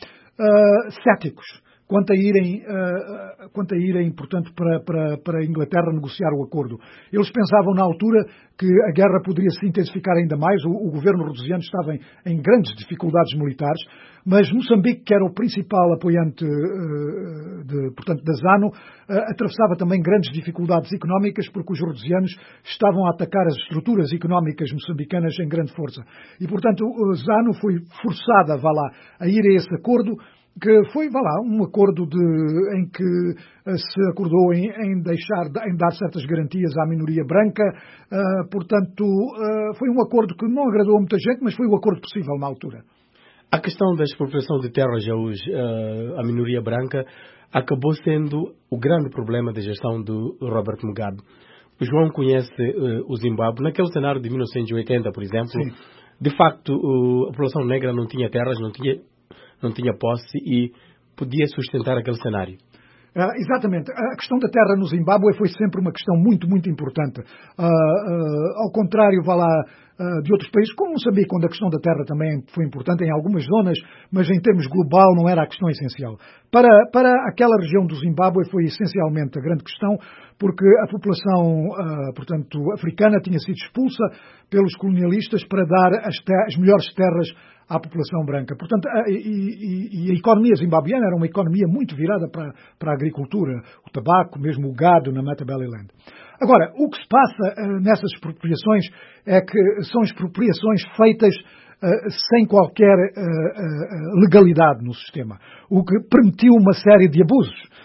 uh, céticos quanto a irem, uh, quanto a irem portanto, para, para, para a Inglaterra negociar o acordo. Eles pensavam na altura que a guerra poderia se intensificar ainda mais. O, o governo rhodesiano estava em, em grandes dificuldades militares, mas Moçambique, que era o principal apoiante uh, de, portanto, da ZANU, uh, atravessava também grandes dificuldades económicas, porque os rhodesianos estavam a atacar as estruturas económicas moçambicanas em grande força. E, portanto, a ZANU foi forçada, vá lá, a ir a esse acordo, que foi, vá lá, um acordo de, em que uh, se acordou em, em, deixar, em dar certas garantias à minoria branca. Uh, portanto, uh, foi um acordo que não agradou a muita gente, mas foi o acordo possível na altura. A questão da expropriação de terras hoje, uh, à minoria branca, acabou sendo o grande problema da gestão do Robert Mugabe. O João conhece uh, o Zimbábue. Naquele cenário de mil novecentos e oitenta, por exemplo, Sim. de facto, uh, a população negra não tinha terras, não tinha... não tinha posse e podia sustentar aquele cenário. Uh, exatamente. A questão da terra no Zimbábue foi sempre uma questão muito, muito importante. Uh, uh, ao contrário, vá lá, uh, de outros países, como Moçambique, onde a questão da terra também foi importante em algumas zonas, mas em termos global não era a questão essencial. Para, para aquela região do Zimbábue foi essencialmente a grande questão, porque a população, uh, portanto, africana tinha sido expulsa pelos colonialistas para dar as, ter- as melhores terras à população branca. Portanto, a, e, e, e a economia zimbabuiana era uma economia muito virada para, para a agricultura, o tabaco, mesmo o gado na Matabeleland. Agora, o que se passa uh, nessas expropriações é que são expropriações feitas uh, sem qualquer uh, uh, legalidade no sistema, o que permitiu uma série de abusos.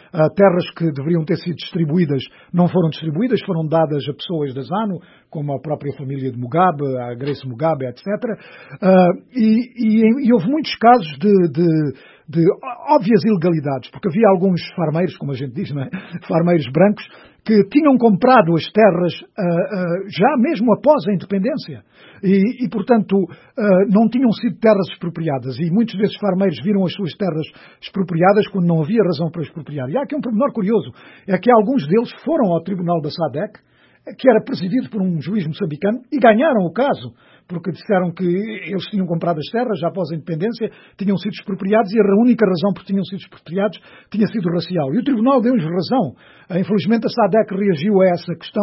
Uh, terras que deveriam ter sido distribuídas não foram distribuídas, foram dadas a pessoas da ZANU, como a própria família de Mugabe, a Grace Mugabe, etcétera. Uh, e, e, e houve muitos casos de, de, de óbvias ilegalidades, porque havia alguns farmeiros, como a gente diz, não é? Farmeiros brancos, que tinham comprado as terras uh, uh, já mesmo após a independência e, e portanto, uh, não tinham sido terras expropriadas e muitos desses farmeiros viram as suas terras expropriadas quando não havia razão para expropriar. E há aqui um pormenor curioso, é que alguns deles foram ao tribunal da S A D C, que era presidido por um juiz moçambicano, e ganharam o caso, porque disseram que eles tinham comprado as terras já após a independência, tinham sido expropriados e a única razão por que tinham sido expropriados tinha sido racial. E o tribunal deu-lhes razão. Infelizmente a S A D C reagiu a essa questão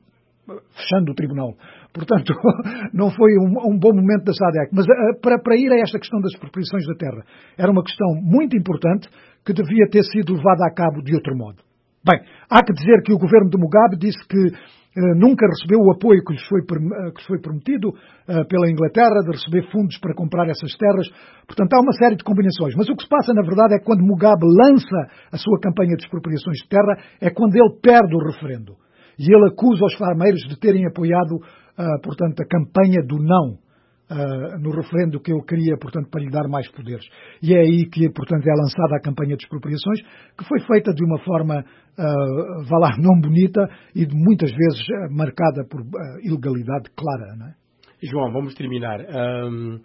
uh, fechando o tribunal. Portanto, não foi um, um bom momento da S A D C. Mas uh, para, para ir a esta questão das expropriações da terra, era uma questão muito importante que devia ter sido levada a cabo de outro modo. Bem, há que dizer que o governo de Mugabe disse que uh, nunca recebeu o apoio que lhes foi, uh, que lhes foi prometido uh, pela Inglaterra, de receber fundos para comprar essas terras. Portanto, há uma série de combinações. Mas o que se passa, na verdade, é que quando Mugabe lança a sua campanha de expropriações de terra, é quando ele perde o referendo. E ele acusa os farmeiros de terem apoiado, uh, portanto, a campanha do não. Uh, no referendo que ele queria, portanto, para lhe dar mais poderes. E é aí que, portanto, é lançada a campanha de expropriações, que foi feita de uma forma, uh, vá lá, não bonita e de muitas vezes uh, marcada por uh, ilegalidade clara, não é? João, vamos terminar. Um,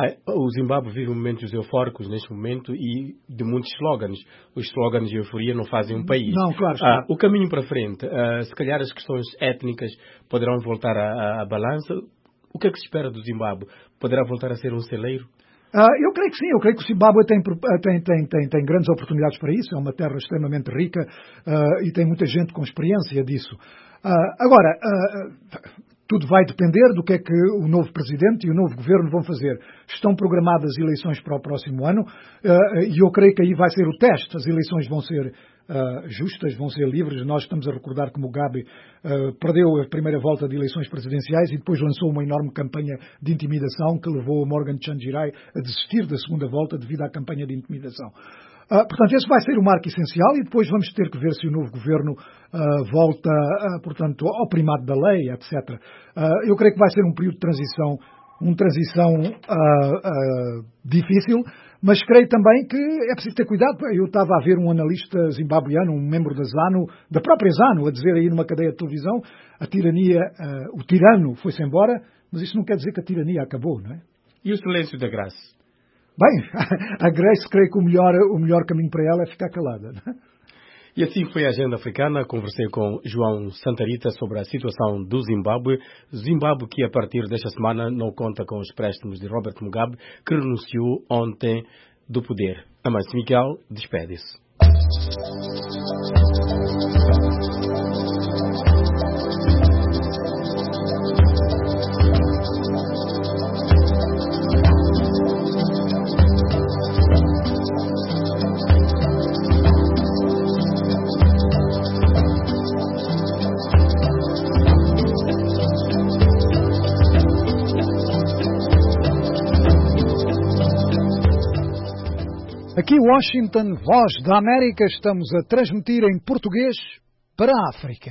o Zimbábue vive momentos eufóricos neste momento e de muitos slogans. Os slogans de euforia não fazem um país. Não, claro. Uh, o caminho para frente, uh, se calhar as questões étnicas poderão voltar à, à balança. O que é que se espera do Zimbábue? Poderá voltar a ser um celeiro? Uh, eu creio que sim, eu creio que o Zimbábue tem, tem, tem, tem, tem grandes oportunidades para isso, é uma terra extremamente rica uh, e tem muita gente com experiência disso. Uh, agora, uh, tudo vai depender do que é que o novo Presidente e o novo Governo vão fazer. Estão programadas eleições para o próximo ano uh, e eu creio que aí vai ser o teste. As eleições vão ser Uh, justas, vão ser livres. Nós estamos a recordar que Mugabe uh, perdeu a primeira volta de eleições presidenciais e depois lançou uma enorme campanha de intimidação que levou Morgan Tsvangirai a desistir da segunda volta devido à campanha de intimidação. Uh, portanto, esse vai ser o marco essencial e depois vamos ter que ver se o novo governo uh, volta, uh, portanto, ao primado da lei, etcétera. Uh, eu creio que vai ser um período de transição, uma transição uh, uh, difícil, mas creio também que é preciso ter cuidado. Eu estava a ver um analista zimbabuiano, um membro da ZANU, da própria ZANU, a dizer aí numa cadeia de televisão, a tirania, uh, o tirano foi-se embora, mas isso não quer dizer que a tirania acabou, não é? E o silêncio da Grace? Bem, a Grace, creio que o melhor, o melhor caminho para ela é ficar calada, não é? E assim foi a Agenda Africana. Conversei com João Santarita sobre a situação do Zimbábue. Zimbábue que a partir desta semana não conta com os préstimos de Robert Mugabe, que renunciou ontem do poder. Amâncio Miguel despede-se. Aqui Washington, Voz da América, estamos a transmitir em português para a África.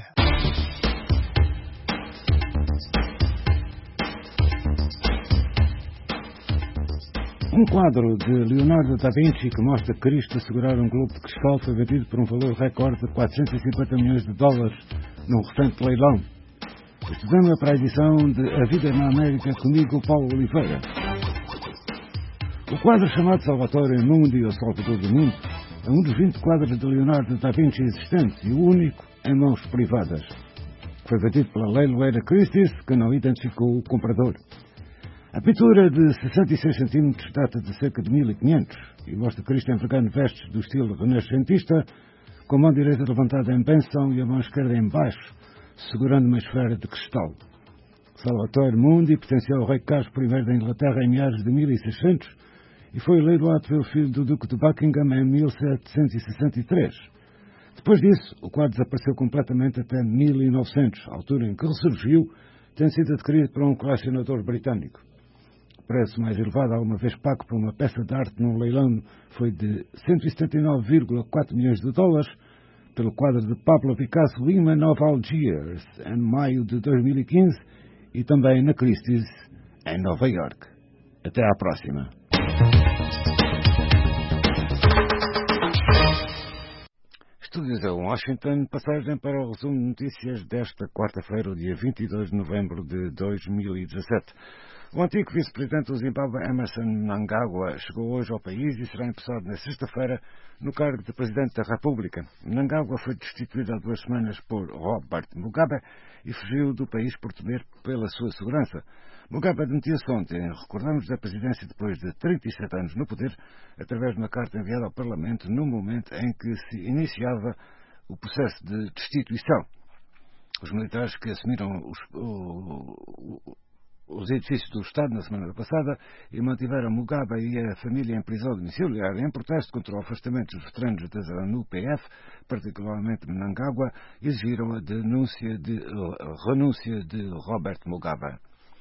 Um quadro de Leonardo da Vinci que mostra Cristo a segurar um globo de cristal foi vendido por um valor recorde de quatrocentos e cinquenta milhões de dólares num recente leilão. Estudamos para a edição de A Vida na América comigo, Paulo Oliveira. O quadro chamado Salvatore Mundi, ou Salvador do Mundo, é um dos vinte quadros de Leonardo da Vinci existentes e o único em mãos privadas. Foi vendido pela leiloeira Christie's, que não identificou o comprador. A pintura de sessenta e seis centímetros data de cerca de mil e quinhentos e mostra Cristo envergando vestes do estilo renascentista, com a mão direita levantada em bênção e a mão esquerda em baixo, segurando uma esfera de cristal. Salvatore Mundi pertenceu ao rei Carlos I da Inglaterra em meados de mil e seiscentos e foi leiloado pelo filho do Duque de Buckingham em mil setecentos e sessenta e três. Depois disso, o quadro desapareceu completamente até mil e novecentos, altura em que ressurgiu, tendo sido adquirido por um colecionador britânico. O preço mais elevado alguma vez pago por uma peça de arte num leilão foi de cento e setenta e nove vírgula quatro milhões de dólares, pelo quadro de Pablo Picasso, Women of Algiers, em maio de dois mil e quinze, e também na Christie's, em Nova York. Até à próxima. Estúdios em Washington, passagem para o resumo de notícias desta quarta-feira, o dia vinte e dois de novembro de dois mil e dezassete. O antigo vice-presidente do Zimbábue, Emmerson Mnangagwa, chegou hoje ao país e será empossado na sexta-feira no cargo de Presidente da República. Mnangagwa foi destituído há duas semanas por Robert Mugabe e fugiu do país por temer pela sua segurança. Mugabe demitiu-se ontem, recordamos, da presidência depois de trinta e sete anos no poder, através de uma carta enviada ao Parlamento no momento em que se iniciava o processo de destituição. Os militares que assumiram os, o, os edifícios do Estado na semana passada e mantiveram Mugabe e a família em prisão domiciliar em protesto contra o afastamento dos veteranos da ZANU P F, particularmente Mnangagwa, exigiram a, denúncia de, a renúncia de Robert Mugabe.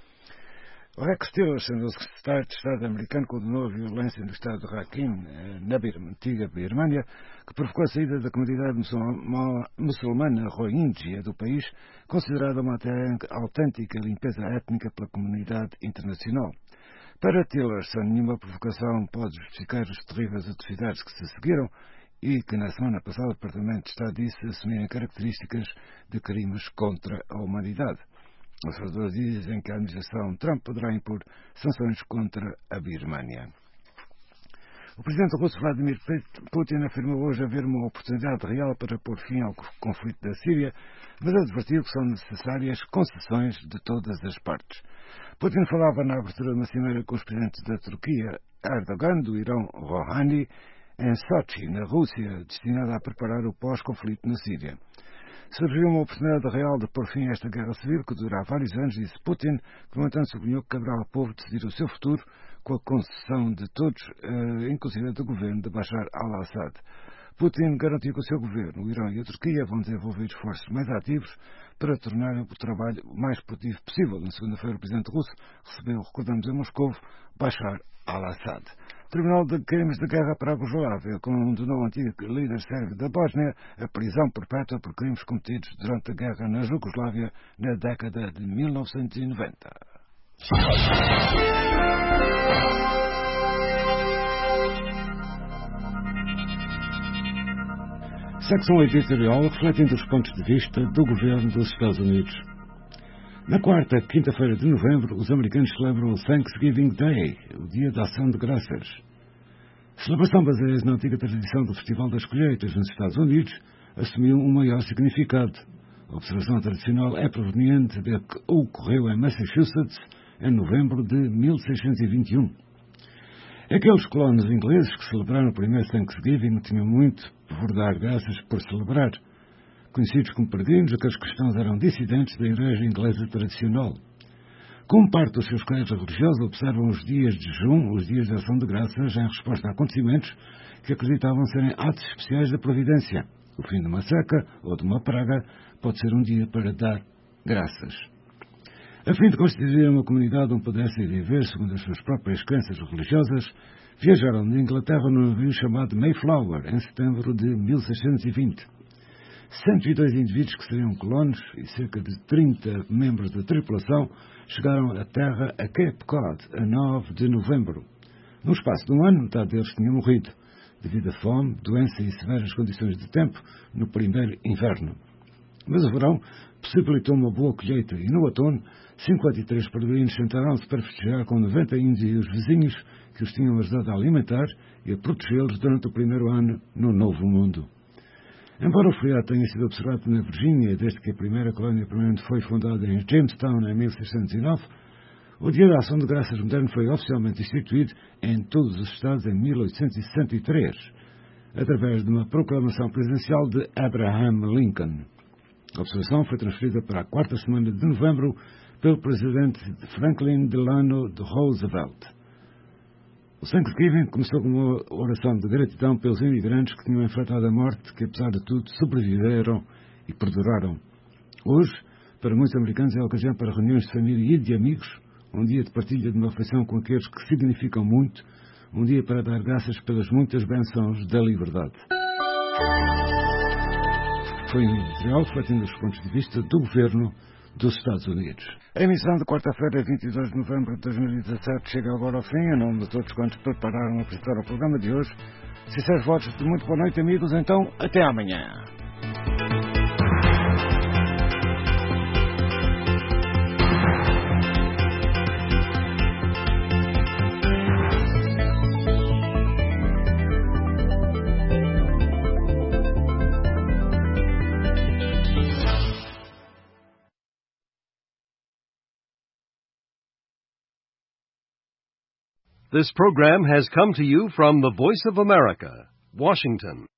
O Rex Tillerson, o secretário de Estado americano, condenou a violência no estado de Rakhine, na antiga Birmânia, que provocou a saída da comunidade muçulmana Rohingya do país, considerada uma autêntica limpeza étnica pela comunidade internacional. Para Tillerson, nenhuma provocação pode justificar as terríveis atrocidades que se seguiram e que na semana passada o Departamento de Estado disse assumirem características de crimes contra a humanidade. Os observadores dizem que a administração Trump poderá impor sanções contra a Birmânia. O presidente russo Vladimir Putin afirmou hoje haver uma oportunidade real para pôr fim ao conflito da Síria, mas advertiu que são necessárias concessões de todas as partes. Putin falava na abertura de uma cimeira com os presidentes da Turquia, Erdogan, do Irão, Rouhani, em Sochi, na Rússia, destinada a preparar o pós-conflito na Síria. Surgiu uma oportunidade real de pôr fim a esta guerra civil que dura há vários anos, disse Putin, que no entanto sublinhou que caberá ao povo decidir o seu futuro com a concessão de todos, inclusive do governo de Bashar al-Assad. Putin garantiu que o seu governo, o Irão e a Turquia vão desenvolver esforços mais ativos para tornarem o trabalho o mais produtivo possível. Na segunda-feira, o presidente russo recebeu, recordamos, em Moscou, Bashar al-Assad. O Tribunal de Crimes de Guerra para a Jugoslávia condenou o antigo líder sérvio da Bósnia a prisão perpétua por crimes cometidos durante a guerra na Jugoslávia na década de mil novecentos e noventa. Secção editorial refletindo os pontos de vista do governo dos Estados Unidos. Na quarta, quinta-feira de novembro, os americanos celebram o Thanksgiving Day, o Dia da Ação de Graças. A celebração baseia-se na antiga tradição do Festival das Colheitas nos Estados Unidos, assumiu um maior significado. A observação tradicional é proveniente de que ocorreu em Massachusetts em novembro de mil seiscentos e vinte e um. Aqueles colonos ingleses que celebraram o primeiro Thanksgiving tinham muito por dar graças por celebrar. Conhecidos como peregrinos, aqueles cristãos eram dissidentes da Igreja Inglesa tradicional. Como parte dos seus credos religiosos, observam os dias de jejum, os dias de ação de graças, em resposta a acontecimentos que acreditavam serem atos especiais da providência. O fim de uma seca ou de uma praga pode ser um dia para dar graças. A fim de constituir uma comunidade onde pudessem viver segundo as suas próprias crenças religiosas, viajaram de Inglaterra num navio chamado Mayflower, em setembro de mil seiscentos e vinte. cento e dois indivíduos que seriam colonos e cerca de trinta membros da tripulação chegaram à Terra a Cape Cod a nove de novembro. No espaço de um ano, metade deles tinha morrido, devido a fome, doença e severas condições de tempo no primeiro inverno. Mas o verão possibilitou uma boa colheita e no outono, cinquenta e três peregrinos sentaram-se para festejar com noventa índios e os vizinhos que os tinham ajudado a alimentar e a protegê-los durante o primeiro ano no Novo Mundo. Embora o feriado tenha sido observado na Virgínia desde que a primeira colónia permanente foi fundada em Jamestown em mil seiscentos e nove, o Dia da Ação de Graças moderno foi oficialmente instituído em todos os Estados em mil oitocentos e sessenta e três, através de uma proclamação presidencial de Abraham Lincoln. A observação foi transferida para a quarta semana de novembro pelo presidente Franklin Delano Roosevelt. O Thanksgiving começou com uma oração de gratidão pelos imigrantes que tinham enfrentado a morte, que apesar de tudo sobreviveram e perduraram. Hoje, para muitos americanos, é a ocasião para reuniões de família e de amigos, um dia de partilha de uma refeição com aqueles que significam muito, um dia para dar graças pelas muitas bênçãos da liberdade. foi um editorial refletindo os pontos de vista do governo dos Estados Unidos. A emissão de quarta-feira, vinte e dois de novembro de dois mil e dezassete, chega agora ao fim. Em nome de todos quantos prepararam a apresentar o programa de hoje, sinceros votos de muito boa noite, amigos. Então, até amanhã. This program has come to you from the Voice of America, Washington.